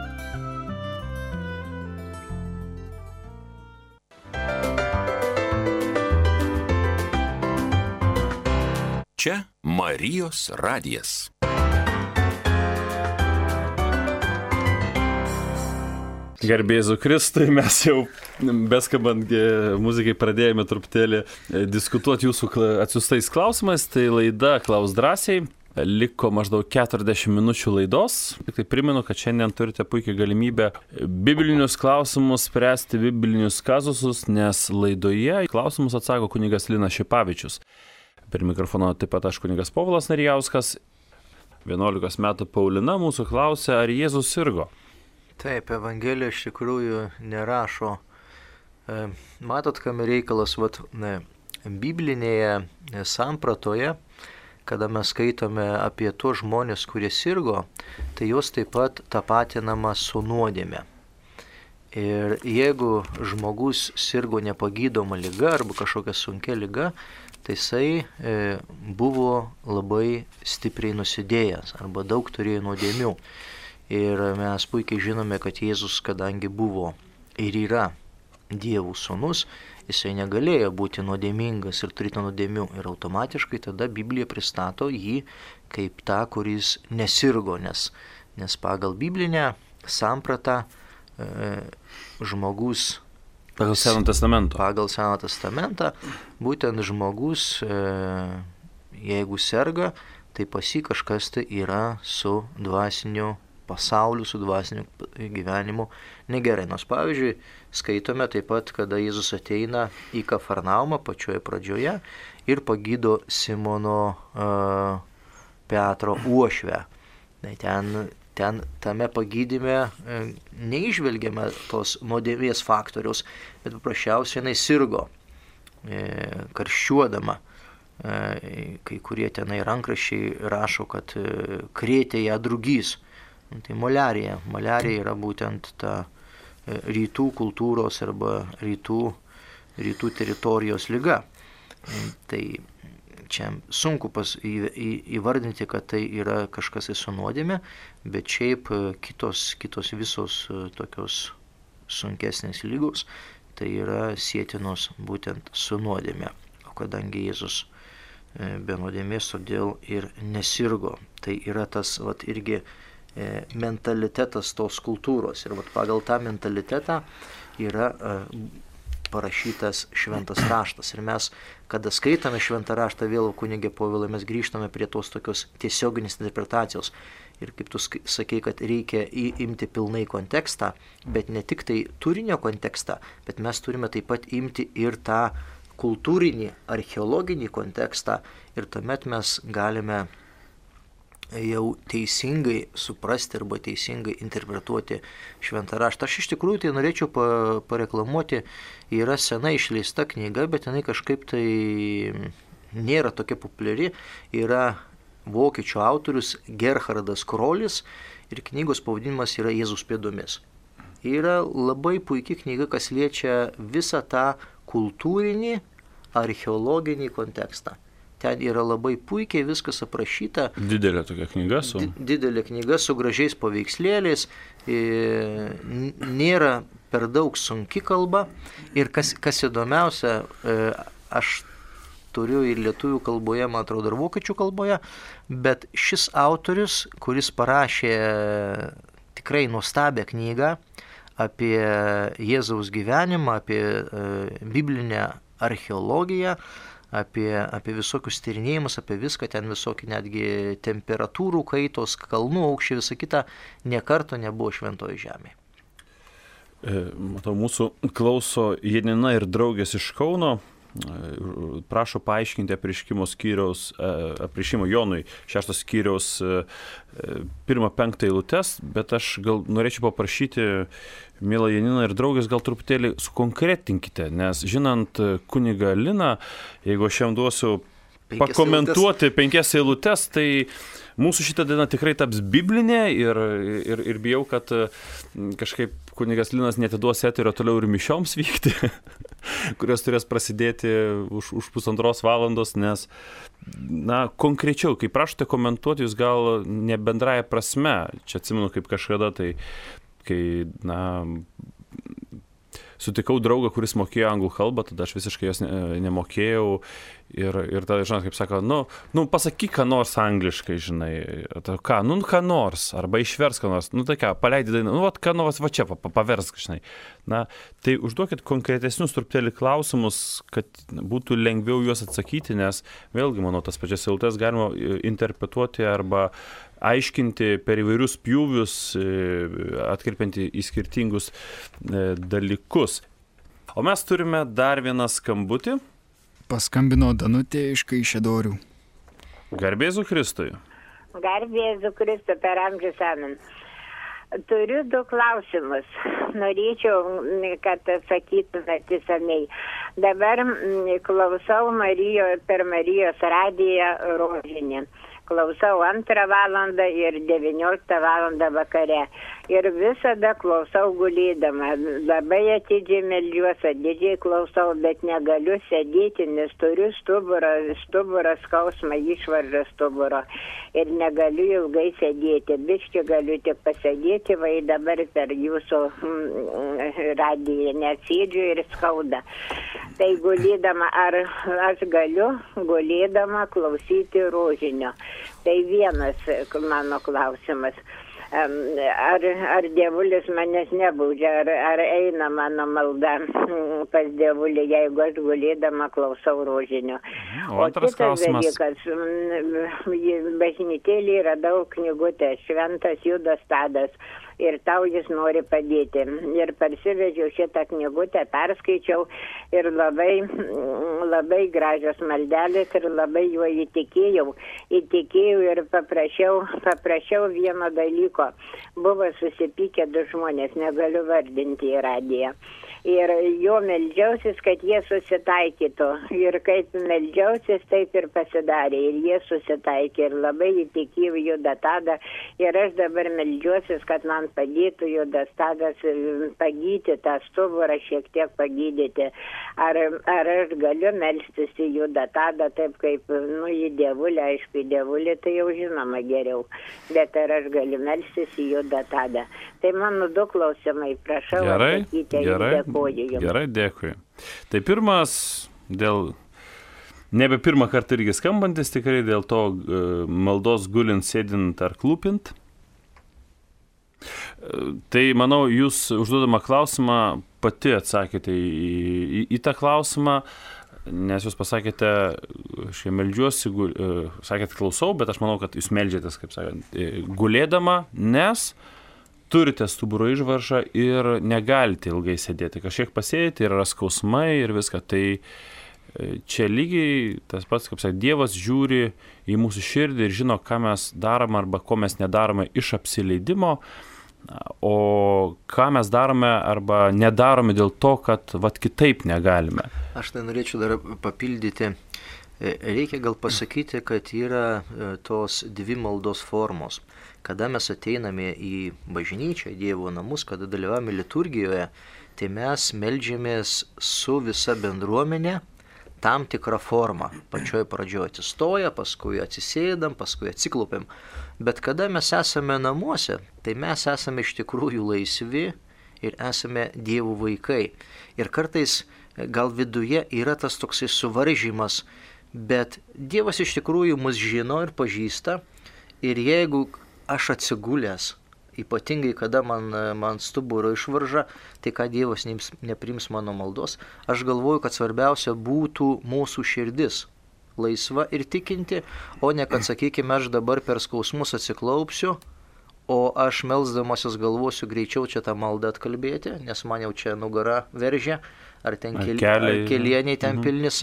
Čia Marijos radijas. Garbėzu Kristui, mes jau beskambant muzikai pradėjome truputėlį diskutuoti jūsų atsiųstais klausimais. Tai laida Klausk drąsiai. liko maždaug 40 minučių laidos. Tik tai primenu, kad šiandien turite puikiai galimybę biblinius klausimus spręsti, biblinius kazusus, nes laidoje klausimus atsako kunigas Linas Šipavičius. Per mikrofoną taip pat aš kunigas Povilas Narijauskas. 11 metų Paulina mūsų klausia, ar Jėzus sirgo? Taip, Evangelija iš tikrųjų nerašo. Matot, kam reikalas, biblinėje sampratoje, kada mes skaitome apie tuos žmonės, kurie sirgo, tai jos taip pat tapatinama su nuodėme. Ir jeigu žmogus sirgo nepagydoma liga arba kažkokia sunkia liga, tai jisai buvo labai stipriai nusidėjęs arba daug turėjo nuodėmių. Ir mes puikiai žinome, kad Jėzus, kadangi buvo ir yra Dievo sūnus, jisai negalėjo būti nuodėmingas ir turėti nuodėmių. Ir automatiškai tada Biblija pristato jį kaip tą, kuris nesirgo, nes pagal biblinę sampratą žmogus Pagal Seno testamento. Pagal Seno testamentą, būtent žmogus, jeigu serga, tai pas jį kažkas tai yra su dvasiniu pasauliu, su dvasiniu gyvenimu negerai. Nors pavyzdžiui, skaitome taip pat, kada Jėzus ateina į Kafarnaumą pačioje pradžioje ir pagydo Simono Petro uošvę. Ten tame pagydyme neižvelgiame tos nuodėmės faktoriaus, bet paprasčiausiai jinai sirgo, karščiuodama. Kai kurie tenai rankraščiai rašo, kad krėtė ją drugys. Tai maliarija. Maliarija yra būtent ta rytų kultūros arba rytų teritorijos liga. Tai čia sunku įvardinti, kad tai yra kažkas su nuodėme, bet šiaip kitos visos tokios sunkesnės lygos, tai yra sietinos būtent su nuodėme. O kadangi Jėzus be nuodėmės, todėl ir nesirgo. Tai yra tas irgi mentalitetas tos kultūros. Ir pagal tą mentalitetą yra parašytas šventas raštas. Ir mes, kada skaitame šventą raštą, vėl kunigė Povilai, mes grįžtame prie tos tokios tiesioginės interpretacijos. Ir kaip tu sakei, kad reikia imti pilnai kontekstą, bet ne tik tai turinio kontekstą, bet mes turime taip pat imti ir tą kultūrinį, archeologinį kontekstą. Ir tuomet mes galime jau teisingai suprasti arba teisingai interpretuoti šventą raštą. Aš iš tikrųjų tai norėčiau pareklamuoti, yra senai išleista knyga, bet jinai kažkaip tai nėra tokia populiari. Yra vokiečių autorius Gerhardas Krolis ir knygos pavadinimas yra Jėzus pėdomis. Yra labai puikia knyga, kas liečia visą tą kultūrinį, archeologinį kontekstą. Ten yra labai puikiai viskas aprašyta. Didelė tokia knyga su... Didelė knyga su gražiais paveikslėliais. Nėra per daug sunki kalba. Ir kas įdomiausia, aš turiu ir lietuvių kalboje, man atrodo, ir vokiečių kalboje, bet šis autorius, kuris parašė tikrai nuostabią knygą apie Jėzaus gyvenimą, apie biblinę archeologiją, apie visokius tyrinėjimus, apie viską, ten visokie netgi temperatūrų kaitos, kalnų aukščiai, visą kitą, niekarto nebuvo šventoje žemėje. Matau, mūsų klauso Janina ir draugės iš Kauno. Prašo paaiškinti apreiškimo Jonui 6 skyriaus 1-5 eilutes, bet aš gal norėčiau paprašyti, mėla Janina ir draugės, gal truputėlį sukonkretinkite, nes žinant kunigą Liną, jeigu aš jam duosiu pakomentuoti 5 eilutes, tai mūsų šitą dieną tikrai taps biblinė ir bijau, kad kažkaip kunigas Linas netiduos eterio toliau ir mišioms vykti, kurios turės prasidėti už 1,5 valandos, nes, konkrečiau, kai prašote komentuoti, jūs gal ne bendraja prasme, čia atsimenu kaip kažkada, tai kai, sutikau draugą, kuris mokėjo anglų kalbą, tada aš visiškai jos nemokėjau. Ir tada, žinot, kaip sako, pasakyk ką nors angliškai, žinai, ką nors, arba išvers ką nors, tai ką, paleidi dainą, ką nors, va čia, paversk, žinai. Na, tai užduokit konkretesnius truputėlį klausimus, kad būtų lengviau juos atsakyti, nes vėlgi, manau, tas pačias eilutes galima interpretuoti arba aiškinti per įvairius pjūvius, atkreipiant į skirtingus dalykus. O mes turime dar vieną skambutį. Paskambino Danutė iš Kaišiadorių. Garbėzu Kristui. Garbėzu Kristui, per amžius amen. Turiu 2 klausimus. Norėčiau, kad atsakytumėte išsamiai. Dabar klausau per Marijos radiją rožinį. Klausau 2 valandą ir 19 valandą vakare. Ir visada klausau gulėdama. Labai atidžiai meldžiuosi, atidžiai klausau, bet negaliu sėdėti, nes turiu stuburo skausmą, išvaržą stuburo. Ir negaliu ilgai sėdėti. Biški galiu tik pasėdėti, vai dabar per jūsų radiją nesėdžiu ir skauda. Tai gulėdama, ar aš galiu gulėdama klausyti rožinio? Tai vienas mano klausimas. Ar dievulis manęs nebaudžia, ar eina mano malda pas dievulį, jeigu aš gulėdama klausau rožinio. O kitas dalykas, bažnytėlį radau knygutę Šventas Judas Tadas. Ir tau jis nori padėti. Ir parsivežiau šitą knygutę, perskaičiau ir labai gražios maldelės ir labai juo įtikėjau. Įtikėjau ir paprašiau vieno dalyko. Buvo susipykę 2 žmonės, negaliu vardinti į radiją. Ir jo meldžiausis, kad jie susitaikytų. Ir kaip meldžiausis, taip ir pasidarė. Ir jie susitaikė. Ir labai įtikėjau Judą Tadą. Ir aš dabar meldžiuosis, kad man padėtų Judas Tadas pagydyti tą stuburą, šiek tiek pagydyti. Ar aš galiu melstis į Judą Tadą, taip kaip, į dievulį, aišku, į dievulį, tai jau žinoma geriau. Bet ar aš galiu melstis į Judą Tadą? Tai mano 2 klausimai, prašau atsakyti ir dėkoju jums. Gerai, dėkui. Tai pirmas, nebe pirmą kartą irgi skambantis, tikrai dėl to maldos gulint, sėdint ar klūpint. Tai, manau, jūs užduodamą klausimą pati atsakėte į tą klausimą, nes jūs pasakėte, aš meldžiuosi, sakėte klausau, bet aš manau, kad jūs meldžiatės, kaip sakant, gulėdama, nes turite stuburo išvaržą ir negalite ilgai sėdėti. Kažkiek pasėdėti ir yra skausmai ir viską. Tai čia lygiai tas pats, kaip sakė, Dievas žiūri į mūsų širdį ir žino, ką mes darome arba ko mes nedarome iš apsileidimo, o ką mes darome arba nedarome dėl to, kad kitaip negalime. Aš tai norėčiau dar papildyti. Reikia gal pasakyti, kad yra tos 2 maldos formos. Kada mes ateiname į bažnyčią, į Dievo namus, kada dalyvavome liturgijoje, tai mes meldžiamės su visa bendruomenė tam tikrą formą. Pačioj pradžioje atsistoja, paskui atsisėdam, paskui atsiklaupiam. Bet kada mes esame namuose, tai mes esame iš tikrųjų laisvi ir esame Dievo vaikai. Ir kartais gal viduje yra tas toksai suvaržymas, bet Dievas iš tikrųjų mus žino ir pažįsta. Ir jeigu aš atsigulęs, ypatingai kada man stuburo išvarža, tai ką Dievas nepriims mano maldos, aš galvoju, kad svarbiausia būtų mūsų širdis laisva ir tikinti, o ne kad, sakykime, aš dabar per skausmus atsiklaupsiu, o aš melsdamasis galvosiu greičiau čia tą maldą atkalbėti, nes man jau čia nugara veržia, ar ten kelieniai ten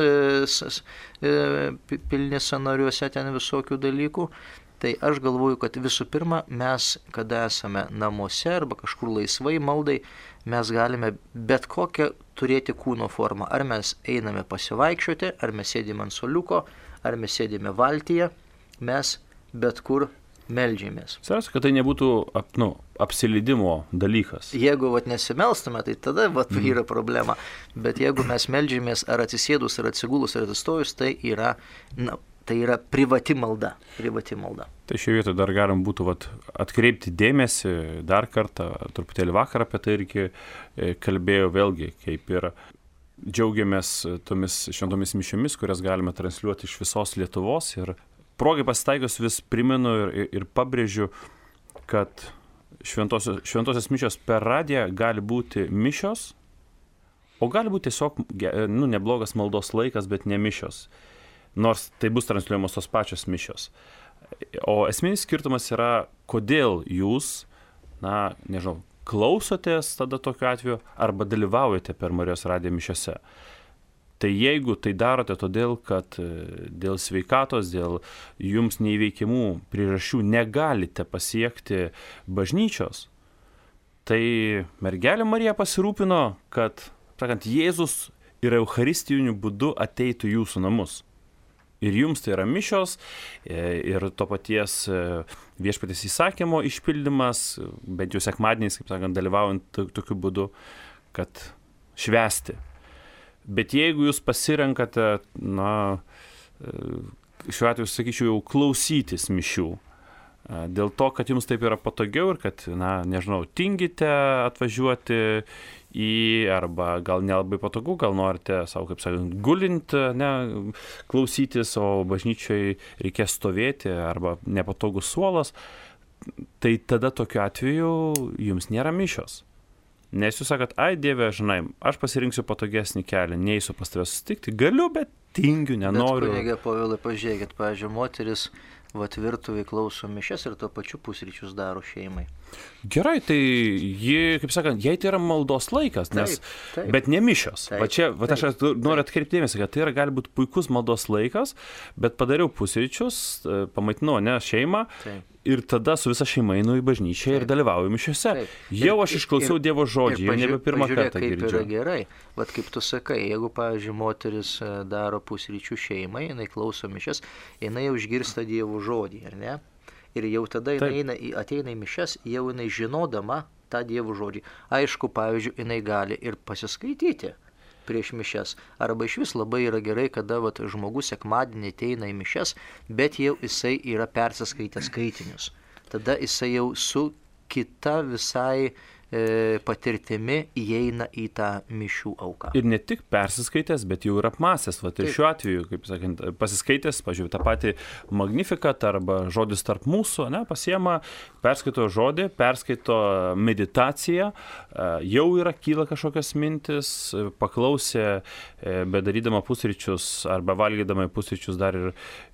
pilni sąnariuose ten visokių dalykų. Tai aš galvoju, kad visų pirma, mes, kada esame namuose arba kažkur laisvai maldai, mes galime bet kokią turėti kūno formą. Ar mes einame pasivaikščioti, ar mes sėdime ant suoliuko, ar mes sėdime valtyje, mes bet kur meldžiamės. Svarbiausia, kad tai nebūtų apsileidimo dalykas. Jeigu nesimelstume, tai tada yra problema. Bet jeigu mes meldžiamės ar atsisėdus, ar atsigulus, ar atsistojus, tai yra Tai yra privati malda. Tai šioje vietoje dar galim būtų atkreipti dėmesį dar kartą, truputėlį vakar apie tai irgi kalbėjau vėlgi, kaip ir džiaugiamės tomis šventomis mišiomis, kurias galime transliuoti iš visos Lietuvos. Ir progai pasitaikius vis primenu ir pabrėžiu, kad šventosios mišios per radiją gali būti mišios, o gali būti tiesiog neblogas maldos laikas, bet ne mišios. Nors tai bus transliuojamos tos pačios mišios. O esminis skirtumas yra, kodėl jūs, klausotės tada tokiu atveju arba dalyvaujate per Marijos radiją mišiose. Tai jeigu tai darote todėl, kad dėl sveikatos, dėl jums neįveikiamų priežasčių negalite pasiekti bažnyčios, tai mergelė Marija pasirūpino, kad, Jėzus ir eucharistiniu būdu ateitų jūsų namus. Ir jums tai yra mišios, ir to paties viešpaties įsakymo išpildymas, bent jau sekmadieniais, dalyvaujant tokiu būdu, kad švęsti. Bet jeigu jūs pasirenkate, šiuo atveju, sakyčiau, jau klausytis mišių, dėl to, kad jums taip yra patogiau ir kad, tingite atvažiuoti arba gal nelabai patogu, gal norite savo, kaip sakant, gulint, klausytis, o bažnyčiai reikės stovėti arba nepatogus suolas, tai tada tokiu atveju jums nėra mišios. Nes jūs sakat, Dieve, žinai, aš pasirinksiu patogesnį kelią, neįsiu pas tave susitikti, galiu, bet tingiu, nenoriu. Bet kunigė Povilai, pažiūrėkit, pavyzdžiui, moteris virtuvėj klauso mišias ir tuo pačiu pusryčius daro šeimai. Gerai, tai ji, kaip sakant, jai tai yra maldos laikas, bet ne mišios. Aš noriu atkreipti dėmesį, kad tai gali būti puikus maldos laikas, bet padariau pusryčius, pamaitinau šeimą ir tada su visa šeima einu į bažnyčią ir dalyvauju mišiuose. Jau aš išklausiau Dievo žodžių, jau nebe pirmą kartą girdžiu. Kaip yra gerai, kaip tu sakai, jeigu, pavyzdžiui, moteris daro pusryčių šeimai, jinai klauso mišias, jinai jau išgirsta Dievo žodį, ar ne? Ir jau tada jinai ateina į mišias, jau jinai žinodama tą Dievo žodį. Aišku, pavyzdžiui, jinai gali ir pasiskaityti prieš mišias. Arba iš vis labai yra gerai, kada žmogus sekmadienį ateina į mišias, bet jau jisai yra persiskaitęs skaitinius. Tada jisai jau su kita visai patirtimi įeina į tą mišių auką. Ir ne tik persiskaitęs, bet jau ir apmąstęs. Ir šiuo atveju, kaip sakant, pasiskaitęs, pažiūrėjau, tą patį Magnificat arba žodis tarp mūsų, pasiema, perskaito žodį, perskaito meditaciją, jau yra kyla kažkokios mintis, paklausė, bedarydama pusryčius arba valgydama pusryčius dar ir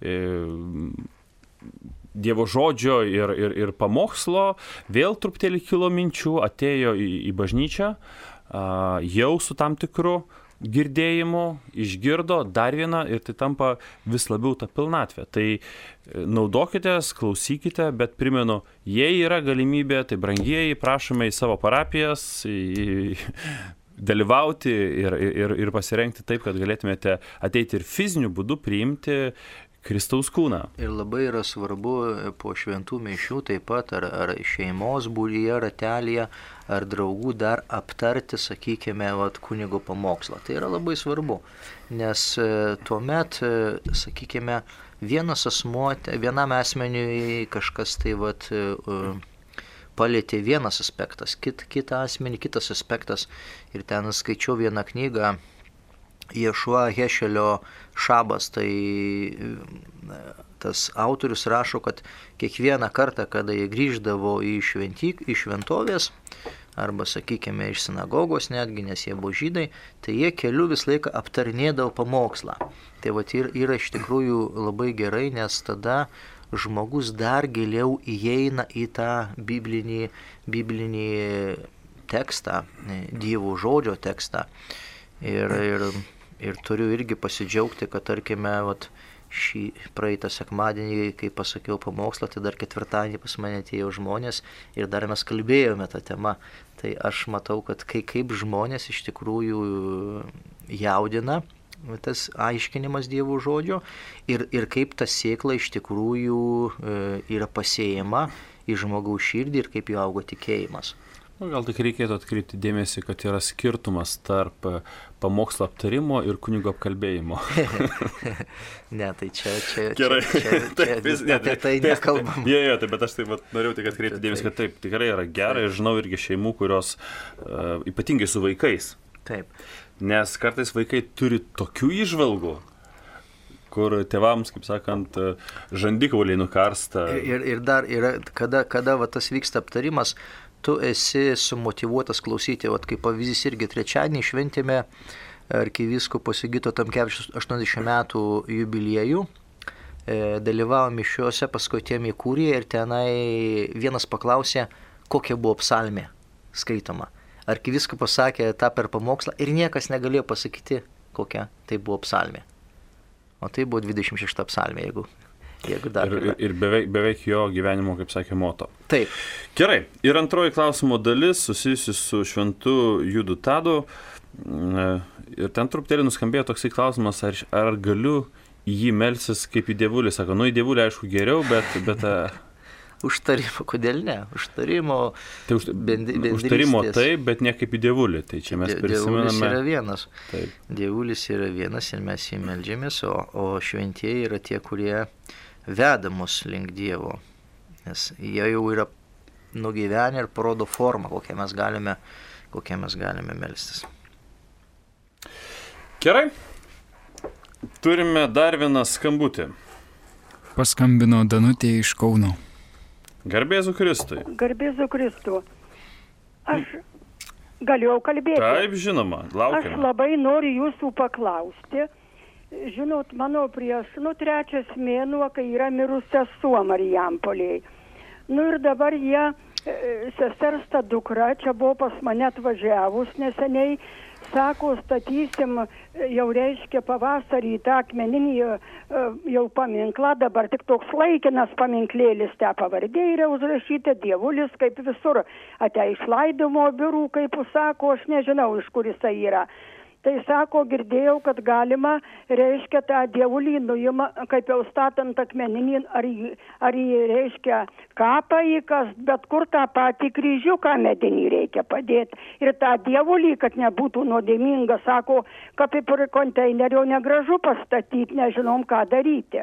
Dievo žodžio ir pamokslo, vėl truputėlį kilo minčių, atėjo į bažnyčią, jau su tam tikru girdėjimu, išgirdo dar vieną ir tai tampa vis labiau ta pilnatvė. Tai naudokitės, klausykite, bet primenu, jei yra galimybė, tai brangieji, prašome į savo parapijas, dalyvauti ir pasirengti taip, kad galėtumėte ateiti ir fiziniu būdu priimti Kristaus kūną. Ir labai yra svarbu po šventų mišių taip pat ar šeimos būryje, ratelėje, ar draugų dar aptarti, sakykime, kunigo pamokslą. Tai yra labai svarbu, nes tuomet, sakykime, vienas asmuo, vienam asmeniui kažkas tai palėtė vienas aspektas, kitą asmenį kitas aspektas. Ir ten skaičiau vieną knygą, Ješua Hešelio Šabas, tai tas autorius rašo, kad kiekvieną kartą, kada jie grįždavo iš šventovės, arba, sakykime, iš sinagogos netgi, nes jie buvo žydai, tai jie keliu visą laiką aptarinėdavo pamokslą. Tai yra iš tikrųjų labai gerai, nes tada žmogus dar giliau įeina į tą biblinį tekstą, Dievo žodžio tekstą. Ir turiu irgi pasidžiaugti, kad, tarkime, šį praeitą sekmadienį, kai pasakiau pamokslą, tai dar ketvirtadienį pas mane atėjo žmonės ir dar mes kalbėjome tą temą. Tai aš matau, kad kaip žmonės iš tikrųjų jaudina tas aiškinimas Dievo žodžio ir kaip ta sėkla iš tikrųjų yra pasėjama į žmogaus širdį ir kaip jo auga tikėjimas. Gal tik reikėtų atkreipti dėmesį, kad yra skirtumas tarp pamokslo aptarimo ir kunigo apkalbėjimo. Ne, tai čia Gerai. apie tai nekalbam. Taip, bet aš norėjau tik atkreipti dėmesį, kad taip, tikrai yra gerai ir žinau irgi šeimų, kurios ypatingai su vaikais. Taip. Nes kartais vaikai turi tokių įžvalgų, kur tėvams, kaip sakant, žandikauliai nukarsta. Ir dar yra, kada tas vyksta aptarimas, tu esi sumotyvuotas klausyti, kaip pavyzdys irgi trečiadienį šventėme arkivyskupo Sigito Tamkevičiaus 80 metų jubiliejų, dalyvavom mišiuose, paskui atėjome į kuriją ir tenai vienas paklausė, kokia buvo psalmė skaitoma. Arkivyskupas sakė tą per pamokslą ir niekas negalėjo pasakyti, kokia tai buvo psalmė. O tai buvo 26 psalmė, jeigu dar. Ir beveik jo gyvenimo, kaip sakė, moto. Taip. Gerai. Ir antroji klausimo dalis susijusi su šventu Judu Tadu. Ir ten truputėlį nuskambėjo toksai klausimas, ar galiu į jį melsis kaip į dievulį. Sako, į dievulį aišku geriau, bet Užtarimo, kodėl ne? Užtarimo bendrystės. Užtarimo taip, bet ne kaip į dievulį. Tai čia mes prisimename. Dievulis yra vienas. Taip. Dievulis yra vienas ir mes jį meldžiamės, o šventieji yra tie, kurie veda mus link Dievo. Nes jie jau yra nugyvenę ir parodo formą, kokią mes galime melstis. Gerai. Turime dar vieną skambutį. Paskambino Danutė iš Kauno. Garbėzu Kristui. Garbėzu Kristų. Aš galėjau kalbėti. Taip, žinoma, laukiame. Aš labai noriu jūsų paklausti. Žinot, mano prieš, 3 mėnuo, kai yra mirus sesuo Marijampolėj. Ir dabar jie, sesers ta dukra, čia buvo pas mane atvažiavus neseniai, sako, statysim jau reiškia pavasarį tą akmeninį jau paminklą, dabar tik toks laikinas paminklėlis, te pavardė yra užrašyta, dievulis kaip visur, atei iš laidomo biurų, kaip sako, aš nežinau, iš kur jisai yra. Tai sako, girdėjau, kad galima, reiškia, tą dievulį nuima, kaip jau statant akmeninį, ar jį, reiškia, kapą įkas, bet kur tą patį kryžiuką medinį reikia padėti. Ir tą dievulį, kad nebūtų nuodėminga, sako, kaip ir konteinerio negražu pastatyti, nežinom, ką daryti.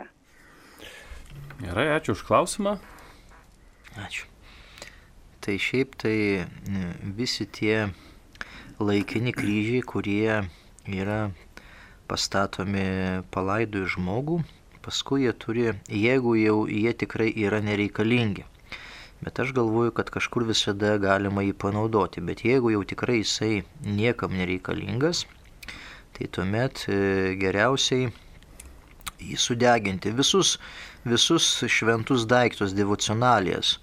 Gerai, ačiū už klausimą. Ačiū. Tai šiaip tai visi tie laikini kryžiai, kurie yra pastatomi palaidojus žmogų, paskui jie turi, jeigu jau jie tikrai yra nereikalingi. Bet aš galvoju, kad kažkur visada galima jį panaudoti. Bet jeigu jau tikrai jisai niekam nereikalingas, tai tuomet geriausiai jį sudeginti. Visus šventus daiktus, devocionalijas,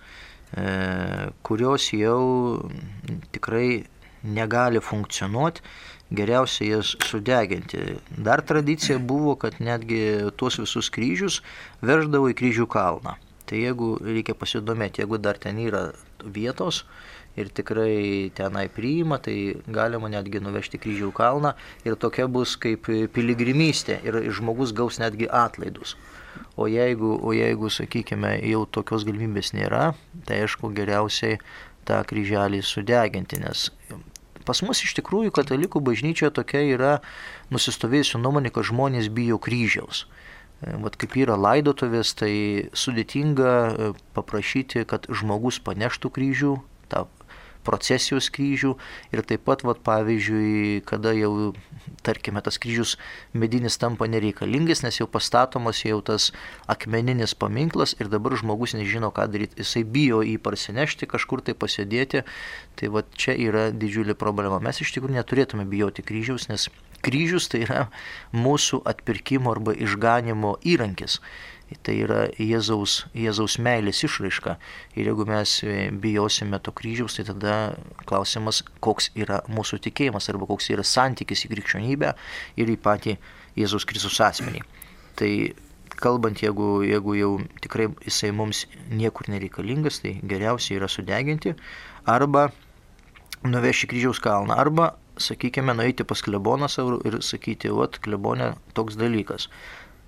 kurios jau tikrai negali funkcionuoti, geriausia jas sudeginti. Dar tradicija buvo, kad netgi tuos visus kryžius veždavo į kryžių kalną. Tai jeigu reikia pasidomėti, jeigu dar ten yra vietos ir tikrai tenai priima, tai galima netgi nuvežti kryžių kalną ir tokia bus kaip piligrimystė ir žmogus gaus netgi atlaidus. O jeigu, sakykime, jau tokios galimybės nėra, tai aišku geriausiai tą kryželį sudeginti, nes pas mus iš tikrųjų katalikų bažnyčioje tokia yra nusistovėjusi nuomonė, kad žmonės bijo kryžiaus. Vat kaip yra laidotuvės, tai sudėtinga paprašyti, kad žmogus paneštų kryžių, tą procesijos kryžių ir taip pat, vat, pavyzdžiui, kada jau, tarkime, tas kryžius medinis tampa nereikalingas, nes jau pastatomas jau tas akmeninis paminklas ir dabar žmogus nežino, ką daryti, jisai bijo jį parsinešti, kažkur tai pasėdėti, tai vat čia yra didžiulė problema. Mes iš tikrųjų neturėtume bijoti kryžiaus, nes kryžius tai yra mūsų atpirkimo arba išganimo įrankis. Tai yra Jėzaus meilės išraiška. Ir jeigu mes bijosime to kryžiaus, tai tada klausimas, koks yra mūsų tikėjimas arba koks yra santykis į krikščionybę ir į patį Jėzaus Kristus asmenį. Tai kalbant, jeigu jau tikrai jisai mums niekur nereikalingas, tai geriausia yra sudeginti arba nuvežti kryžiaus kalną, arba, sakykime, nueiti pas kleboną savo ir sakyti, vat, klebonė, toks dalykas.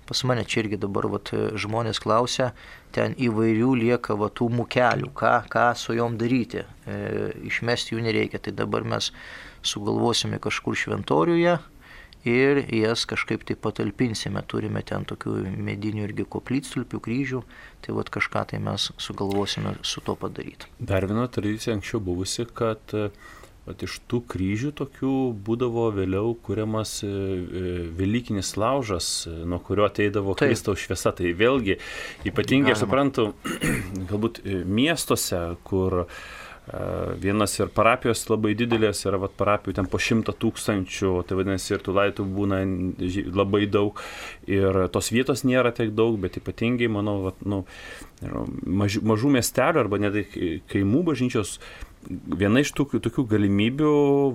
pas mane čia irgi dabar žmonės klausia, ten įvairių lieka tų mūkelių, ką su jom daryti, išmesti jų nereikia, tai dabar mes sugalvosime kažkur šventoriuje ir jas kažkaip tai patalpinsime, turime ten tokių medinių irgi koplytstulpių, kryžių, tai kažką tai mes sugalvosime su to padaryti. Dar viena tradicija anksčiau buvusi, kad iš tų kryžių tokių būdavo vėliau kuriamas velykinis laužas, nuo kurio ateidavo Kristaus šviesa. Tai vėlgi, ypatingai aš suprantu, galbūt miestuose, kur vienas ir parapijos labai didelės, yra parapijų ten po 100 000, tai vadinasi ir tų laitų būna labai daug ir tos vietos nėra tiek daug, bet ypatingai, manau, mažų miestelių arba net kaimų bažnyčios viena iš tokių galimybių,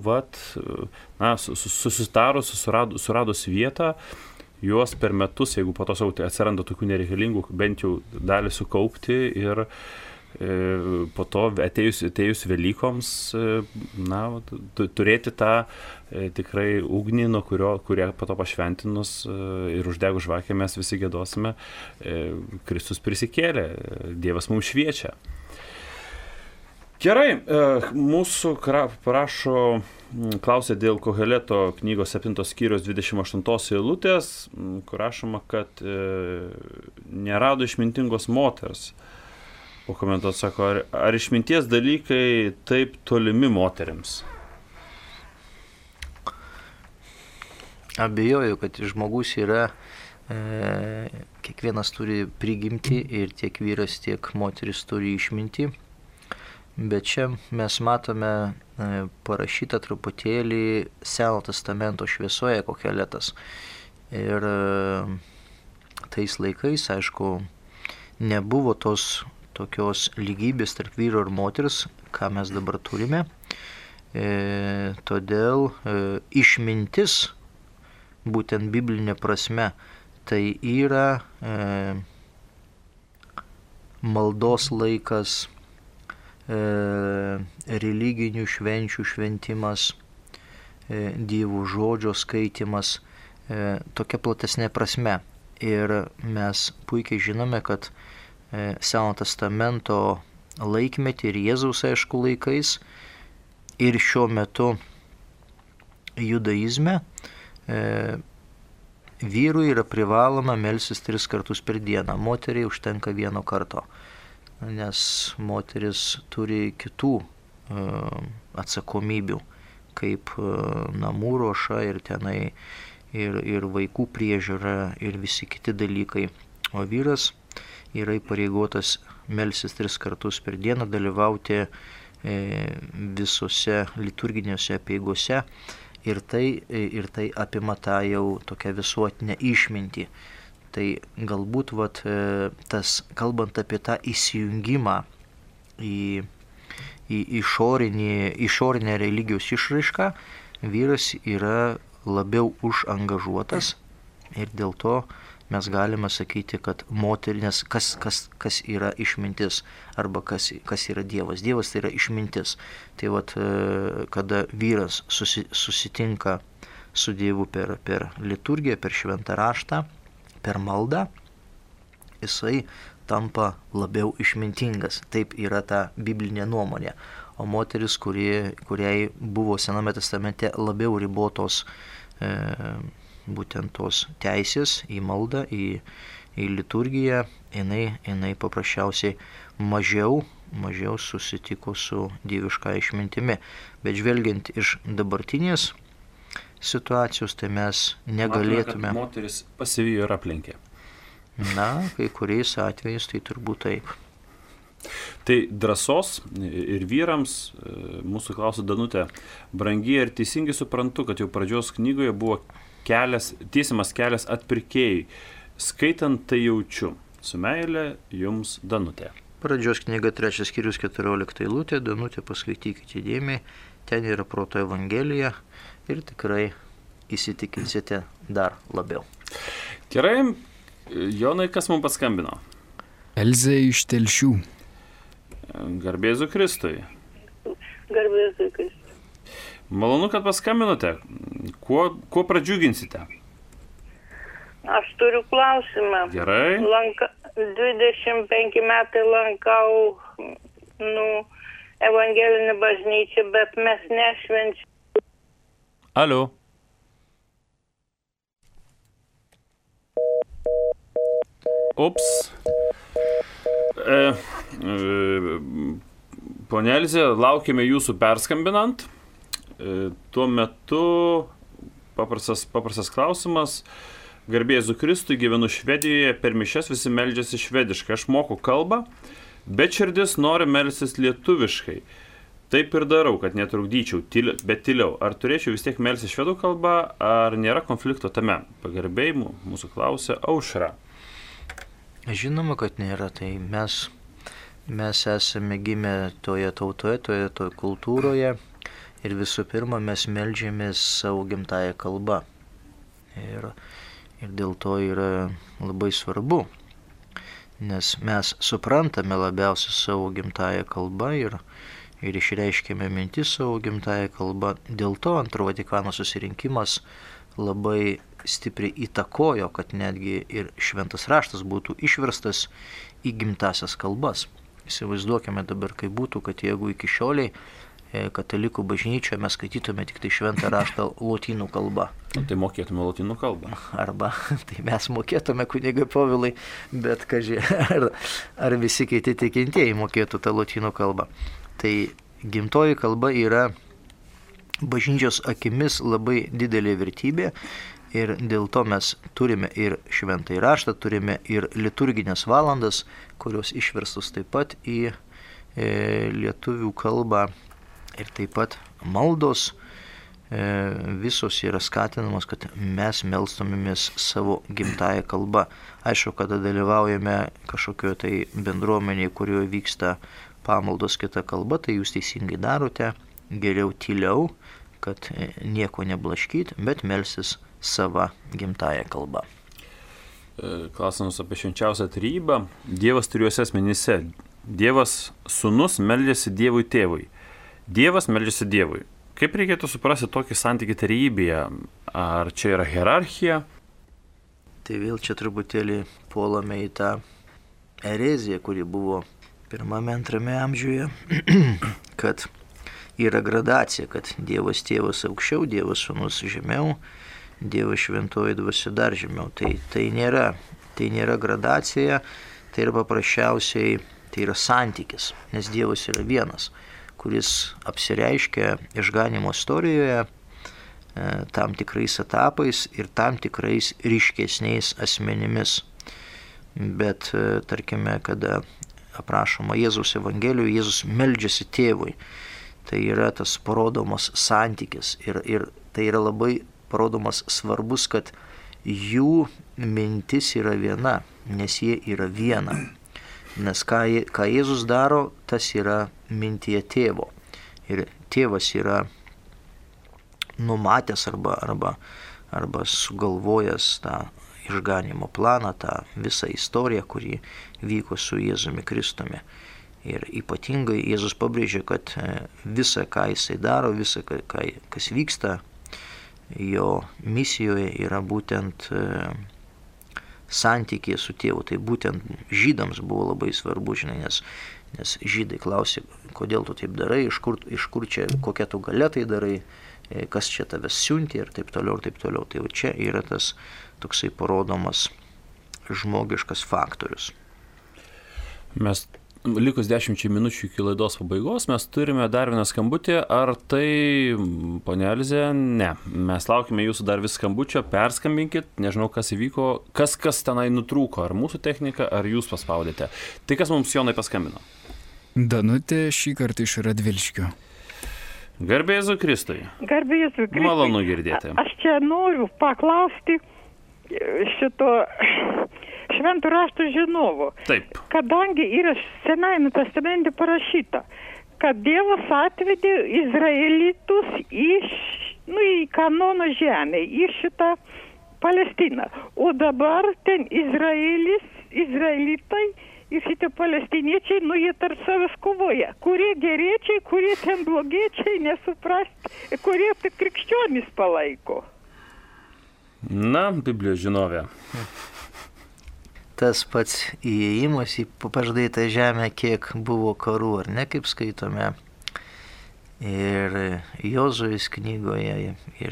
susitarus, suradus vietą, juos per metus, jeigu po to atsiranda tokių nereikalingų, bent jau dalį sukaupti ir po to atėjus Velykoms, turėti tą tikrai ugnį, nuo kurie po to pašventinus ir uždegus žvakę mes visi giedosime, Kristus prisikėlė, Dievas mums šviečia. Gerai, mūsų klausė dėl Koheleto knygos 7 skyrius 28 eilutės, kur rašoma, kad nerado išmintingos moters. O komentuot sako, ar išminties dalykai taip tolimi moteriams? Abejoju, kad žmogus yra, kiekvienas turi prigimtį ir tiek vyras, tiek moteris turi išmintį. Bet čia mes matome parašytą truputėlį Seno testamento šviesoje Koheletas. Ir tais laikais, aišku, nebuvo tos tokios lygybės tarp vyro ir moters, ką mes dabar turime. Todėl išmintis, būtent biblinė prasme, tai yra maldos laikas, religinių švenčių šventimas, Dievo žodžio skaitimas, tokia platesnė prasme. Ir mes puikiai žinome, kad Seno testamento laikmetį ir Jėzaus, aišku, laikais ir šiuo metu judaizme vyrui yra privaloma melstis 3 kartus per dieną, moteriai užtenka 1 karto. Nes moteris turi kitų atsakomybių, kaip namų ruoša ir tenai ir vaikų priežiūra ir visi kiti dalykai. O vyras yra įpareigotas melstis 3 kartus per dieną, dalyvauti visose liturginėse apeigose ir tai apima tą jau tokią visuotinę išmintį. Tai galbūt kalbant apie tą įsijungimą į išorinę religijos išraišką, vyras yra labiau užangažuotas ir dėl to mes galime sakyti, kad moteris, kas yra išmintis arba kas yra Dievas. Dievas tai yra išmintis. Tai kada vyras susitinka su Dievu per liturgiją, per šventą raštą, per maldą, jisai tampa labiau išmintingas. Taip yra ta biblinė nuomonė. O moteris, kuriai buvo Sename testamente labiau ribotos būtent tos teisės į maldą, į liturgiją, jinai paprasčiausiai mažiau susitiko su dieviška išmintimi. Bet žvelgiant iš dabartinės situacijos, tai mes negalėtume... Matome, kad moteris pasivijo ir aplenkė. Kai kuriais atvejais tai turbūt taip. Tai drąsos ir vyrams, mūsų klausia Danutė, brangiai ir teisingai suprantu, kad jau pradžios knygoje buvo tiesiamas kelias atpirkėjai. Skaitant tai jaučiu. Su meile jums, Danutė. Pradžios knyga 3 skyrius 14 eilutė, Danutė, paskaitykite įdėmiai, ten yra Proto Evangelija ir tikrai įsitikinsite dar labiau. Gerai, Jonai, kas mums paskambino? Elzė iš Telšių. Garbėzu Kristui. Garbėzu Kristui. Malonu, kad paskambinote. Kuo pradžiuginsite? Aš turiu klausimą. Gerai. 25 metai lankau evangelinį bažnyčią, bet mes nešvenčiame. Alio. Ups. Pone Elzė, laukime jūsų perskambinant. Tuo metu paprastas klausimas. Garbė Jėzui Kristui, gyvenu Švedijoje, per mišias visi meldžiasi švediškai. Aš moku kalbą, bet širdis nori melstis lietuviškai. Taip ir darau, kad netrukdyčiau, bet tyliau. Ar turėčiau vis tiek melstis švedų kalbą, ar nėra konflikto tame? Pagarbiai mūsų klausė Aušra. Žinoma, kad nėra. Tai mes esame gimę toje tautoje, toje kultūroje ir visų pirma mes meldžiamės savo gimtąją kalbą. Ir dėl to yra labai svarbu, nes mes suprantame labiausiai savo gimtąją kalbą ir išreiškėme mintis savo gimtąją kalbą. Dėl to Antrojo Vatikano susirinkimas labai stipriai įtakojo, kad netgi ir šventas raštas būtų išverstas į gimtąsias kalbas. Įsivaizduokime dabar, kaip būtų, kad jeigu iki šioliai katalikų bažnyčioje mes skaitytume tik tai šventą raštą lotynų kalba. Tai mokėtume lotynų kalbą. Arba, tai mes mokėtume, kunigai Povilai, bet ar visi kiti tikintieji mokėtų tą lotynų kalbą. Tai gimtoji kalba yra bažnyčios akimis labai didelė vertybė ir dėl to mes turime ir šventąjį raštą, turime ir liturginės valandas, kurios išverstos taip pat į lietuvių kalbą. Ir taip pat maldos visos yra skatinamos, kad mes melstumėmės savo gimtąją kalbą. Aišku, kada dalyvaujame kažkokioje tai bendruomenėje, kurioje vyksta pamaldos kita kalba, tai jūs teisingai darote, geriau tyliau, kad nieko neblaškyt, bet melstis savo gimtąją kalbą. Klausimas apie švenčiausią trejybę. Dievas trijuose asmenyse. Dievas sūnus meldžiasi Dievui tėvui. Dievas meldžiasi Dievui. Kaip reikėtų suprasti tokį santykį trejybėje? Ar čia yra hierarchija? Tai vėl čia truputėlį puolame į tą ereziją, kuri buvo 1-2 amžiuje, kad yra gradacija, kad Dievas tėvas aukščiau, Dievas sūnus žemiau, Dievas šventoji dvasia dar žemiau. Tai nėra gradacija, tai yra paprasčiausiai, tai yra santykis, nes Dievas yra vienas, kuris apsireiškia išganymo istorijoje tam tikrais etapais ir tam tikrais ryškesniais asmenimis. Bet, tarkime, kada aprašoma Jėzaus Evangelijoje, Jėzus meldžiasi tėvui. Tai yra tas parodomas santykis ir tai yra labai parodomas svarbus, kad jų mintis yra viena, nes jie yra viena. Nes ką Jėzus daro, tas yra mintyje tėvo. Ir tėvas yra numatęs arba sugalvojęs tą išganimo planą, tą visą istoriją, kuri vyko su Jėzumi Kristumi. Ir ypatingai Jėzus pabrėžė, kad visa, ką jisai daro, visa, kas vyksta jo misijoje, yra būtent santykėje su tėvu. Tai būtent žydams buvo labai svarbu, žinai, nes žydai klausė, kodėl tu taip darai, iš kur čia, kokia tu galia tai darai, kas čia tavęs siuntė ir taip toliau, ir taip toliau. Tai va čia yra tas toksai parodomas žmogiškas faktorius. Mes likus 10 minučių iki laidos pabaigos, mes turime dar vieną skambutį. Ar tai, ponia Elzė? Ne. Mes laukime jūsų dar vis skambučio, perskambinkit, nežinau, kas įvyko, kas tenai nutrūko, ar mūsų technika, ar jūs paspaudėte. Tai kas mums Jonai paskambino? Danutė šį kartą iš Radvilškio. Garbė Jėzui Kristui. Garbė Jėzui Kristui. Malonu girdėti. Aš čia noriu paklausti šito šventų raštų žinovo. Taip. Kadangi yra Senajame testamente parašyta, kad Dievas atvedė izraelitus į Kanono žemę, į šitą Palestiną. O dabar ten izraelitai ir šitie palestiniečiai, jie tarp savęs kovoja. Kurie geriečiai, kurie ten blogiečiai, nesuprasti, kurie tik krikščionys palaiko. Na, Biblijos žinovė. Tas pats įėjimas į pažadėtą žemę, kiek buvo karų, ar ne, kaip skaitome. Ir Jozuės knygoje,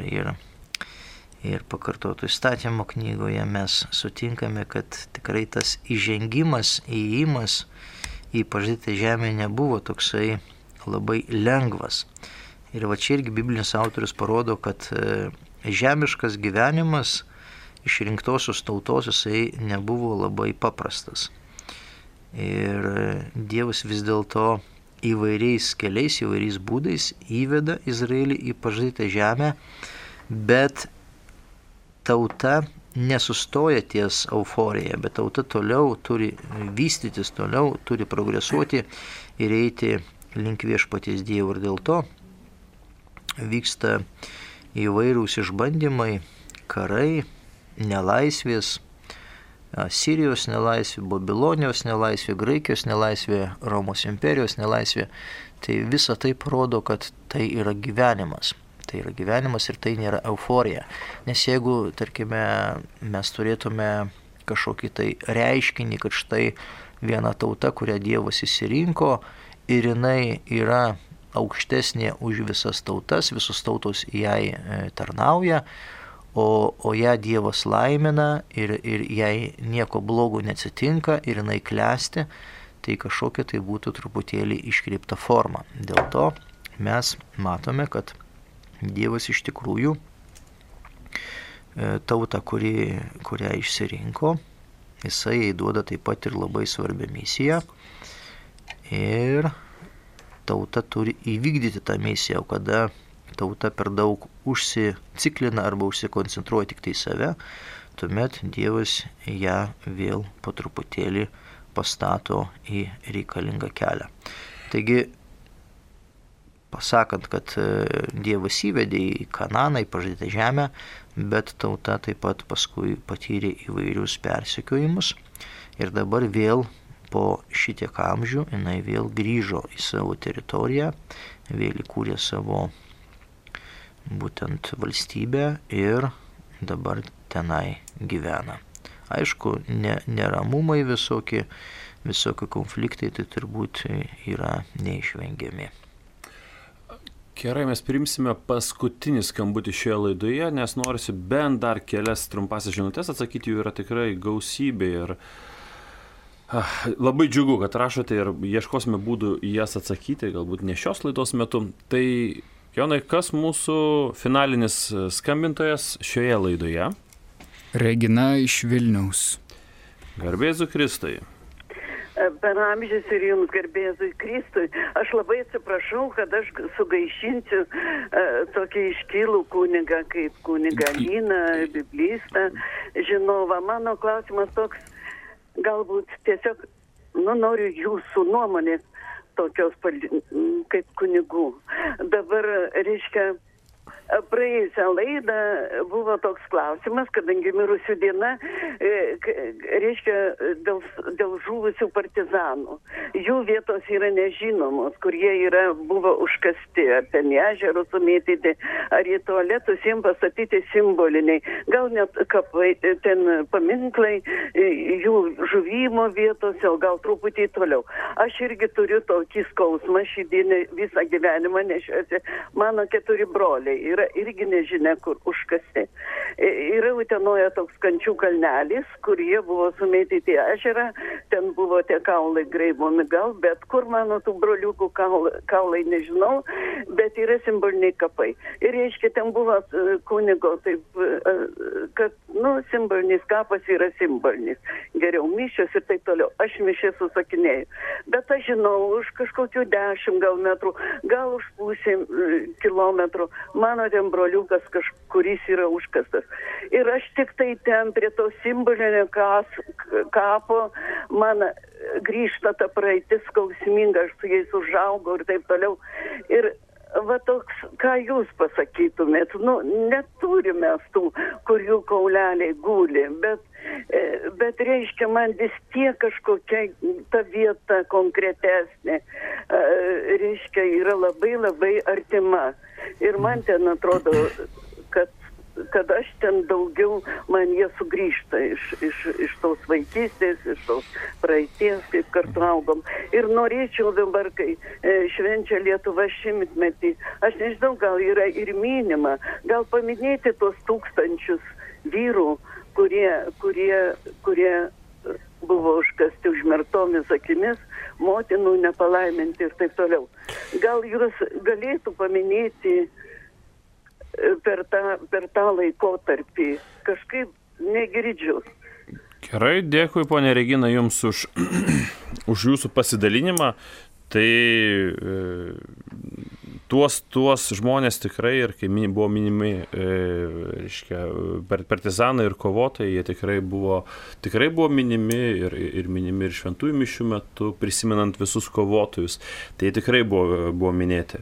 ir pakartotų įstatymo knygoje mes sutinkame, kad tikrai tas įžengimas, įėjimas į pažadėtą žemę nebuvo toksai labai lengvas. Ir va čia irgi biblinis autorius parodo, kad žemiškas gyvenimas išrinktosios tautos jisai nebuvo labai paprastas. Ir Dievas vis dėlto įvairiais keliais, įvairiais būdais įveda Izraelį į pažadėtą žemę, bet tauta nesustoja ties euforija, bet tauta toliau turi vystytis, toliau turi progresuoti ir eiti link viešpaties Dievo. Ir dėl to vyksta įvairūs išbandymai, karai, nelaisvės, Sirijos nelaisvė, Babilonijos nelaisvė, Graikijos nelaisvė, Romos imperijos nelaisvė. Tai visa tai parodo, kad tai yra gyvenimas. Tai yra gyvenimas ir tai nėra euforija. Nes jeigu, tarkime, mes turėtume kažkokį tai reiškinį, kad štai viena tauta, kurią Dievas išsirinko ir jinai yra aukštesnė už visas tautas, visos tautos jai tarnauja, o ją Dievas laimina ir jai nieko blogo neatsitinka ir jinai klesti, tai kažkokia tai būtų truputėlį iškreipta forma. Dėl to mes matome, kad Dievas iš tikrųjų tautą, kurią išsirinko, jisai jai duoda taip pat ir labai svarbią misiją ir tauta turi įvykdyti tą misiją, o kada tauta per daug užsiciklina arba užsikoncentruoja tik tai save, tuomet Dievas ją vėl po truputėlį pastato į reikalingą kelią. Taigi, pasakant, kad Dievas įvedė į Kananą, į pažadėtą žemę, bet tauta taip pat paskui patyrė įvairius persekiojimus ir dabar vėl po šitiek amžių jinai vėl grįžo į savo teritoriją, vėl įkūrė savo būtent valstybę ir dabar tenai gyvena. Aišku, neramumai visokie konfliktai tai turbūt yra neišvengiami. Gerai, mes priimsime paskutinį skambutį šioje laidoje, nes norisi bent dar kelias trumpasis žinutės atsakyti, jų yra tikrai gausybė ir labai džiugu, kad rašote ir ieškosime būdų į jas atsakyti, galbūt ne šios laidos metu. Tai Jonai, kas mūsų finalinis skambintojas šioje laidoje? Regina iš Vilniaus. Garbėzui Kristui. Per amžius ir jums garbėzui Kristui. Aš labai atsiprašau, kad aš sugaišinsiu tokį iškilų kunigą kaip kunigą Liną, biblistą, žinovą. Mano klausimas toks, galbūt tiesiog, noriu jūsų nuomonės tokios kaip kunigų. Dabar, reiškia, praėjusią laidą buvo toks klausimas, kadangi mirusių diena, reiškia, dėl žuvusių partizanų. Jų vietos yra nežinomos, kur jie buvo užkasti, ar ten į ežerus sumėtyti, ar į tualetus jiems pastatyti simboliniai. Gal net kapai, ten paminklai, jų žuvimo vietose, o gal truputį toliau. Aš irgi turiu tokį skausmą, šį dieną visą gyvenimą nešiuosi. Mano 4 broliai yra irgi nežinia, kur užkasti. Yra Utenoje toks Kančių kalnelis, kur jie buvo sumėtyti į ežerą, ten buvo tie kaulai graibomi gal, bet kur mano tų broliukų kaulai nežinau, bet yra simboliniai kapai. Ir reiškia, ten buvo kunigo, taip, kad, simbolinis kapas yra simbolinis. Geriau mišios ir taip toliau. Aš mišės susakinėjau. Bet aš žinau, už kažkokių 10 gal metrų, gal už pusę kilometrų, mano ten broliukas kuris yra užkastas. Ir aš tik tai ten prie to simbolinio kapo, man grįžta ta praeitis skausminga, aš su jais užaugau ir taip toliau. Ir va toks, ką jūs pasakytumėt, neturime tų, kur jų kauleliai guli, bet reiškia, man vis tiek kažkokia ta vieta konkretesnė, reiškia, yra labai labai artima. Ir man ten atrodo, kad kad aš ten daugiau, man jie sugrįžta iš tos vaikystės, iš tos praeities, kaip kartu augom. Ir norėčiau dabar, kai švenčia Lietuva 100-metį, aš nežinau, gal yra ir minima, gal paminėti tos 1000 vyrų, kurie buvo užkasti užmerktomis akimis, motinų nepalaiminti ir taip toliau. Gal jūs galėtų paminėti per tą laikotarpį, kažkaip negirdžiu. Gerai, dėkui, ponė Regina, jums už jūsų pasidalinimą. Tai tuos žmonės tikrai, ir kai buvo minimi partizanai ir kovotojai, jie tikrai buvo minimi ir minimi ir šventųjų mišių metu, prisimenant visus kovotojus. Tai jie tikrai buvo minėti.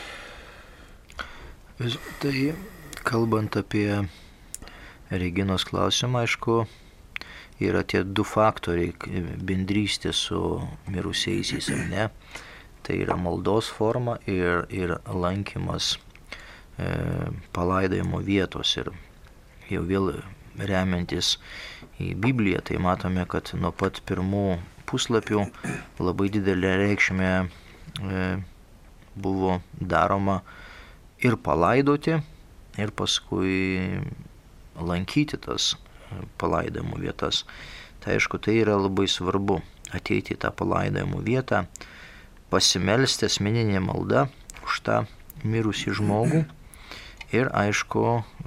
Tai kalbant apie Reginos klausimą, aišku, yra tie 2 faktoriai - bendrystė su mirusiaisiais, ar ne? Tai yra maldos forma ir lankymas palaidojimo vietos. Ir jau vėl remiantis į Bibliją, tai matome, kad nuo pat pirmų puslapių labai didelė reikšmė buvo daroma ir palaidoti, ir paskui lankyti tas palaidojimo vietas. Tai aišku, tai yra labai svarbu ateiti į tą palaidojimo vietą, pasimelsti asmeninė malda už tą mirusį žmogų ir aišku,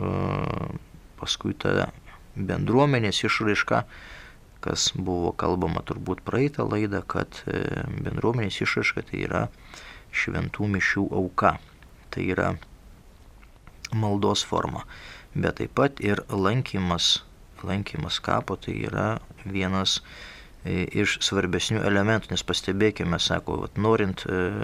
paskui ta bendruomenės išraiška, kas buvo kalbama turbūt praeitą laidą, kad bendruomenės išraiška tai yra šventų mišių auka. Tai yra maldos forma, bet taip pat ir lankymas kapo, tai yra vienas iš svarbesnių elementų, nes pastebėkime, sako, norint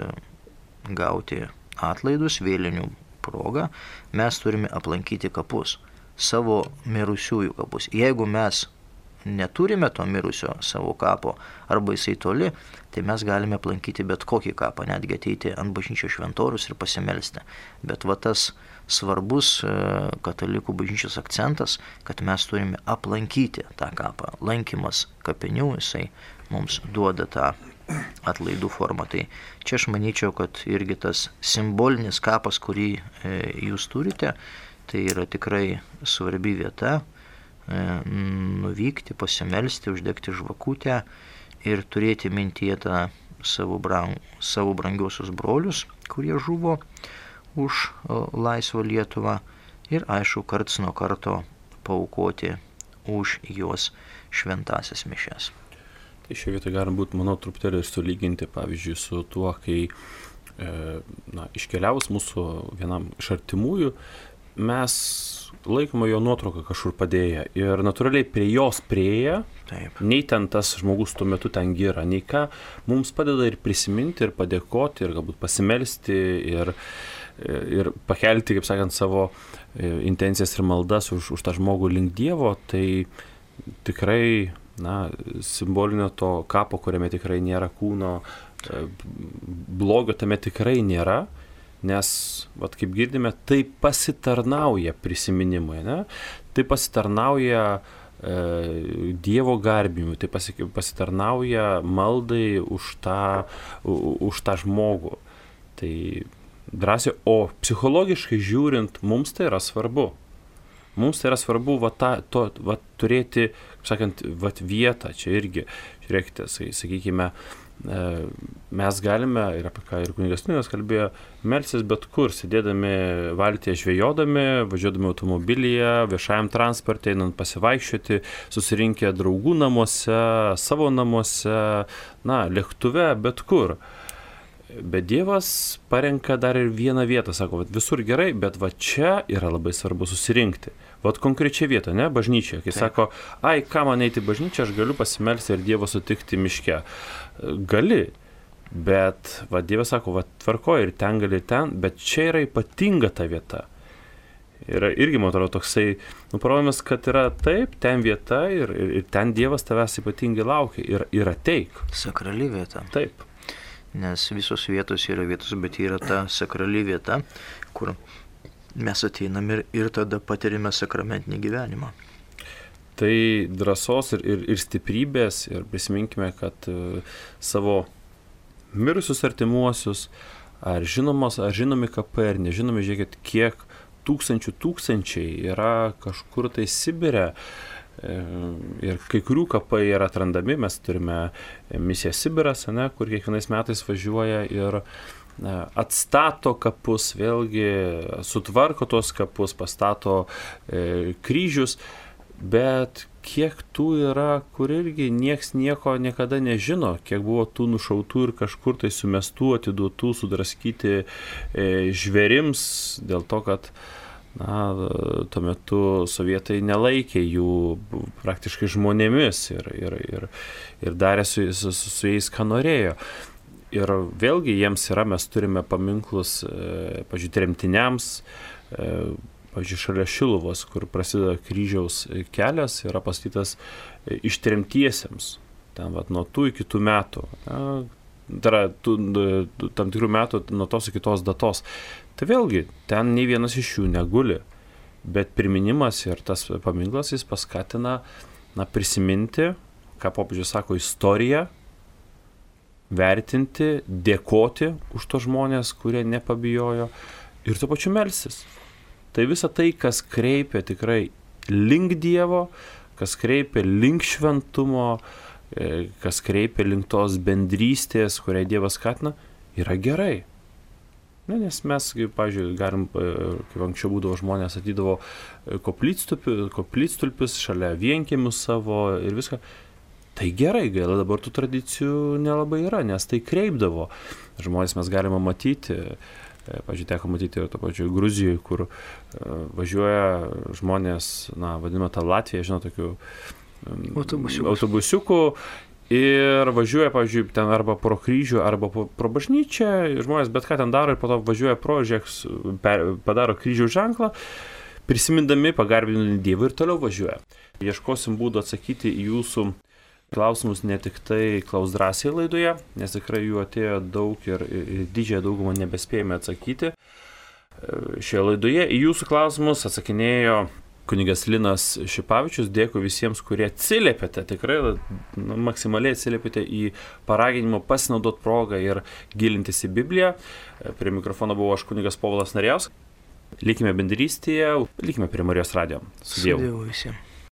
gauti atlaidus vėlinių progą, mes turime aplankyti kapus, savo mirusiųjų kapus. Jeigu mes neturime to mirusio savo kapo arba jisai toli, tai mes galime aplankyti bet kokį kapą, netgi ateiti ant bažnyčios šventorius ir pasimelsti. Bet va tas svarbus katalikų bažnyčios akcentas, kad mes turime aplankyti tą kapą. Lankymas kapinių, jisai mums duoda tą atlaidų formą. Tai čia aš manyčiau, kad irgi tas simbolinis kapas, kurį jūs turite, tai yra tikrai svarbi vieta, nuvykti, pasimelsti, uždegti žvakutę ir turėti mintyje tą savo brangiosius brolius, kurie žuvo už laisvą Lietuvą ir aišku, karts nuo karto paaukoti už juos šventąsias mišias. Tai šioje vietoje galim būti, manau, truputėlį ir sulyginti, pavyzdžiui, su tuo, kai iškeliavus mūsų vienam iš artimųjų, mes laikome jo nuotrauką kažkur padėję ir natūraliai prie jos prieėję, nei ten tas žmogus tuo metu ten gira, nei ką, mums padeda ir prisiminti, ir padėkoti, ir galbūt pasimelsti, ir pakelti, kaip sakant, savo intencijas ir maldas už tą žmogų link Dievo. Tai tikrai, simbolinio to kapo, kuriame tikrai nėra kūno, blogio tame tikrai nėra. Nes, kaip girdime, tai pasitarnauja prisiminimui, ne? Tai pasitarnauja Dievo garbinimui, tai pasitarnauja maldai už tą žmogų. Tai drąsiai, o psichologiškai žiūrint, mums tai yra svarbu. Mums tai yra svarbu turėti, kaip sakant, vietą čia irgi. Žiūrėkite, sakykime, mes galime, ir apie ką ir kunigas Kunigas kalbėjo, melstis bet kur, sėdėdami valtyje žvejodami, važiuodami automobilyje, viešajam transporte, einant pasivaikščioti, susirinkę draugų namuose, savo namuose, lėktuve, bet kur. Bet Dievas parenka dar ir vieną vietą, sako, visur gerai, bet čia yra labai svarbu susirinkti. Konkrečia vieta, ne, bažnyčia. Kai sako, ką man eiti į bažnyčią, aš galiu pasimelsti ir Dievo sutikti miške. Gali, bet Dievas sako, tvarkoja ir ten gali, ir ten, bet čia yra ypatinga ta vieta. Ir irgi, man atrodo, toksai parodymas, kad yra taip, ten vieta ir ten Dievas tavęs ypatingai laukia ir ateik. Sakrali vieta. Taip. Nes visos vietos yra vietos, bet yra ta sakrali vieta, kur mes ateinam ir tada patirime sakramentinį gyvenimą. Tai drąsos ir stiprybės ir prisiminkime, kad savo mirusius artimuosius, ar žinomi kapai, ar nežinomi, žiūrėkit, kiek tūkstančiai yra kažkur tai Sibire. Ir kai kurių kapai yra atrandami, mes turime misiją Sibiras, kur kiekvienais metais važiuoja ir atstato kapus, vėlgi sutvarko tos kapus, pastato kryžius, bet kiek tų yra, kur irgi nieks nieko niekada nežino, kiek buvo tų nušautų ir kažkur tai sumestų, atiduotų, sudraskyti žvėrims, dėl to, kad tuo metu sovietai nelaikė jų praktiškai žmonėmis ir darė su jais, ką norėjo. Ir vėlgi jiems mes turime paminklus, pavyzdžiui, tremtiniams, pavyzdžiui, šalia Šiluvos, kur prasideda kryžiaus kelias, yra pastatytas ištremtiesiems, ten nuo tų iki tų metų, tai yra tam tikrų metų nuo tos iki tos datos. Tai vėlgi, ten nei vienas iš jų neguli, bet priminimas ir tas paminklas jis paskatina prisiminti, ką popiežius sako, istoriją, vertinti, dėkoti už tos žmonės, kurie nepabijojo ir tuo pačiu melstis. Tai visa tai, kas kreipia tikrai link Dievo, kas kreipia link šventumo, kas kreipia link tos bendrystės, kurią Dievas skatina, yra gerai. Nes mes, pavyzdžiui, galim, kaip anksčiau būdavo, žmonės atydavo koplytstulpius šalia vienkiemių savo ir viską. Tai gerai, gaila, dabar tų tradicijų nelabai yra, nes tai kreipdavo. Žmonės mes galime matyti, pavyzdžiui, teko matyti ir to pačiu Gruzijoje, kur važiuoja žmonės, vadinama tą Latviją, žinau, tokių autobusiukų. Ir važiuoja, pavyzdžiui, ten arba pro kryžių, arba pro bažnyčią, žmonės bet ką ten daro ir po to važiuoja pro, padaro kryžiaus ženklą, prisimindami, pagarbindami Dievą ir toliau važiuoja. Ieškosim būdų atsakyti į jūsų klausimus ne tik tai Klaus drąsiai laidoje, nes tikrai jų atėjo daug ir didžiąją daugumą nebespėjame atsakyti. Šioje laidoje į jūsų klausimus atsakinėjo kunigas Linas Šipavičius. Dėkui visiems, kurie atsiliepėte, tikrai maksimaliai atsiliepėte į paraginimą pasinaudoti progą ir gilintis į Bibliją. Prie mikrofono buvo aš, kunigas Povilas Narijauskas. Likime bendrystėje, likime prie Marijos radijo. Su Dievu. Visiems.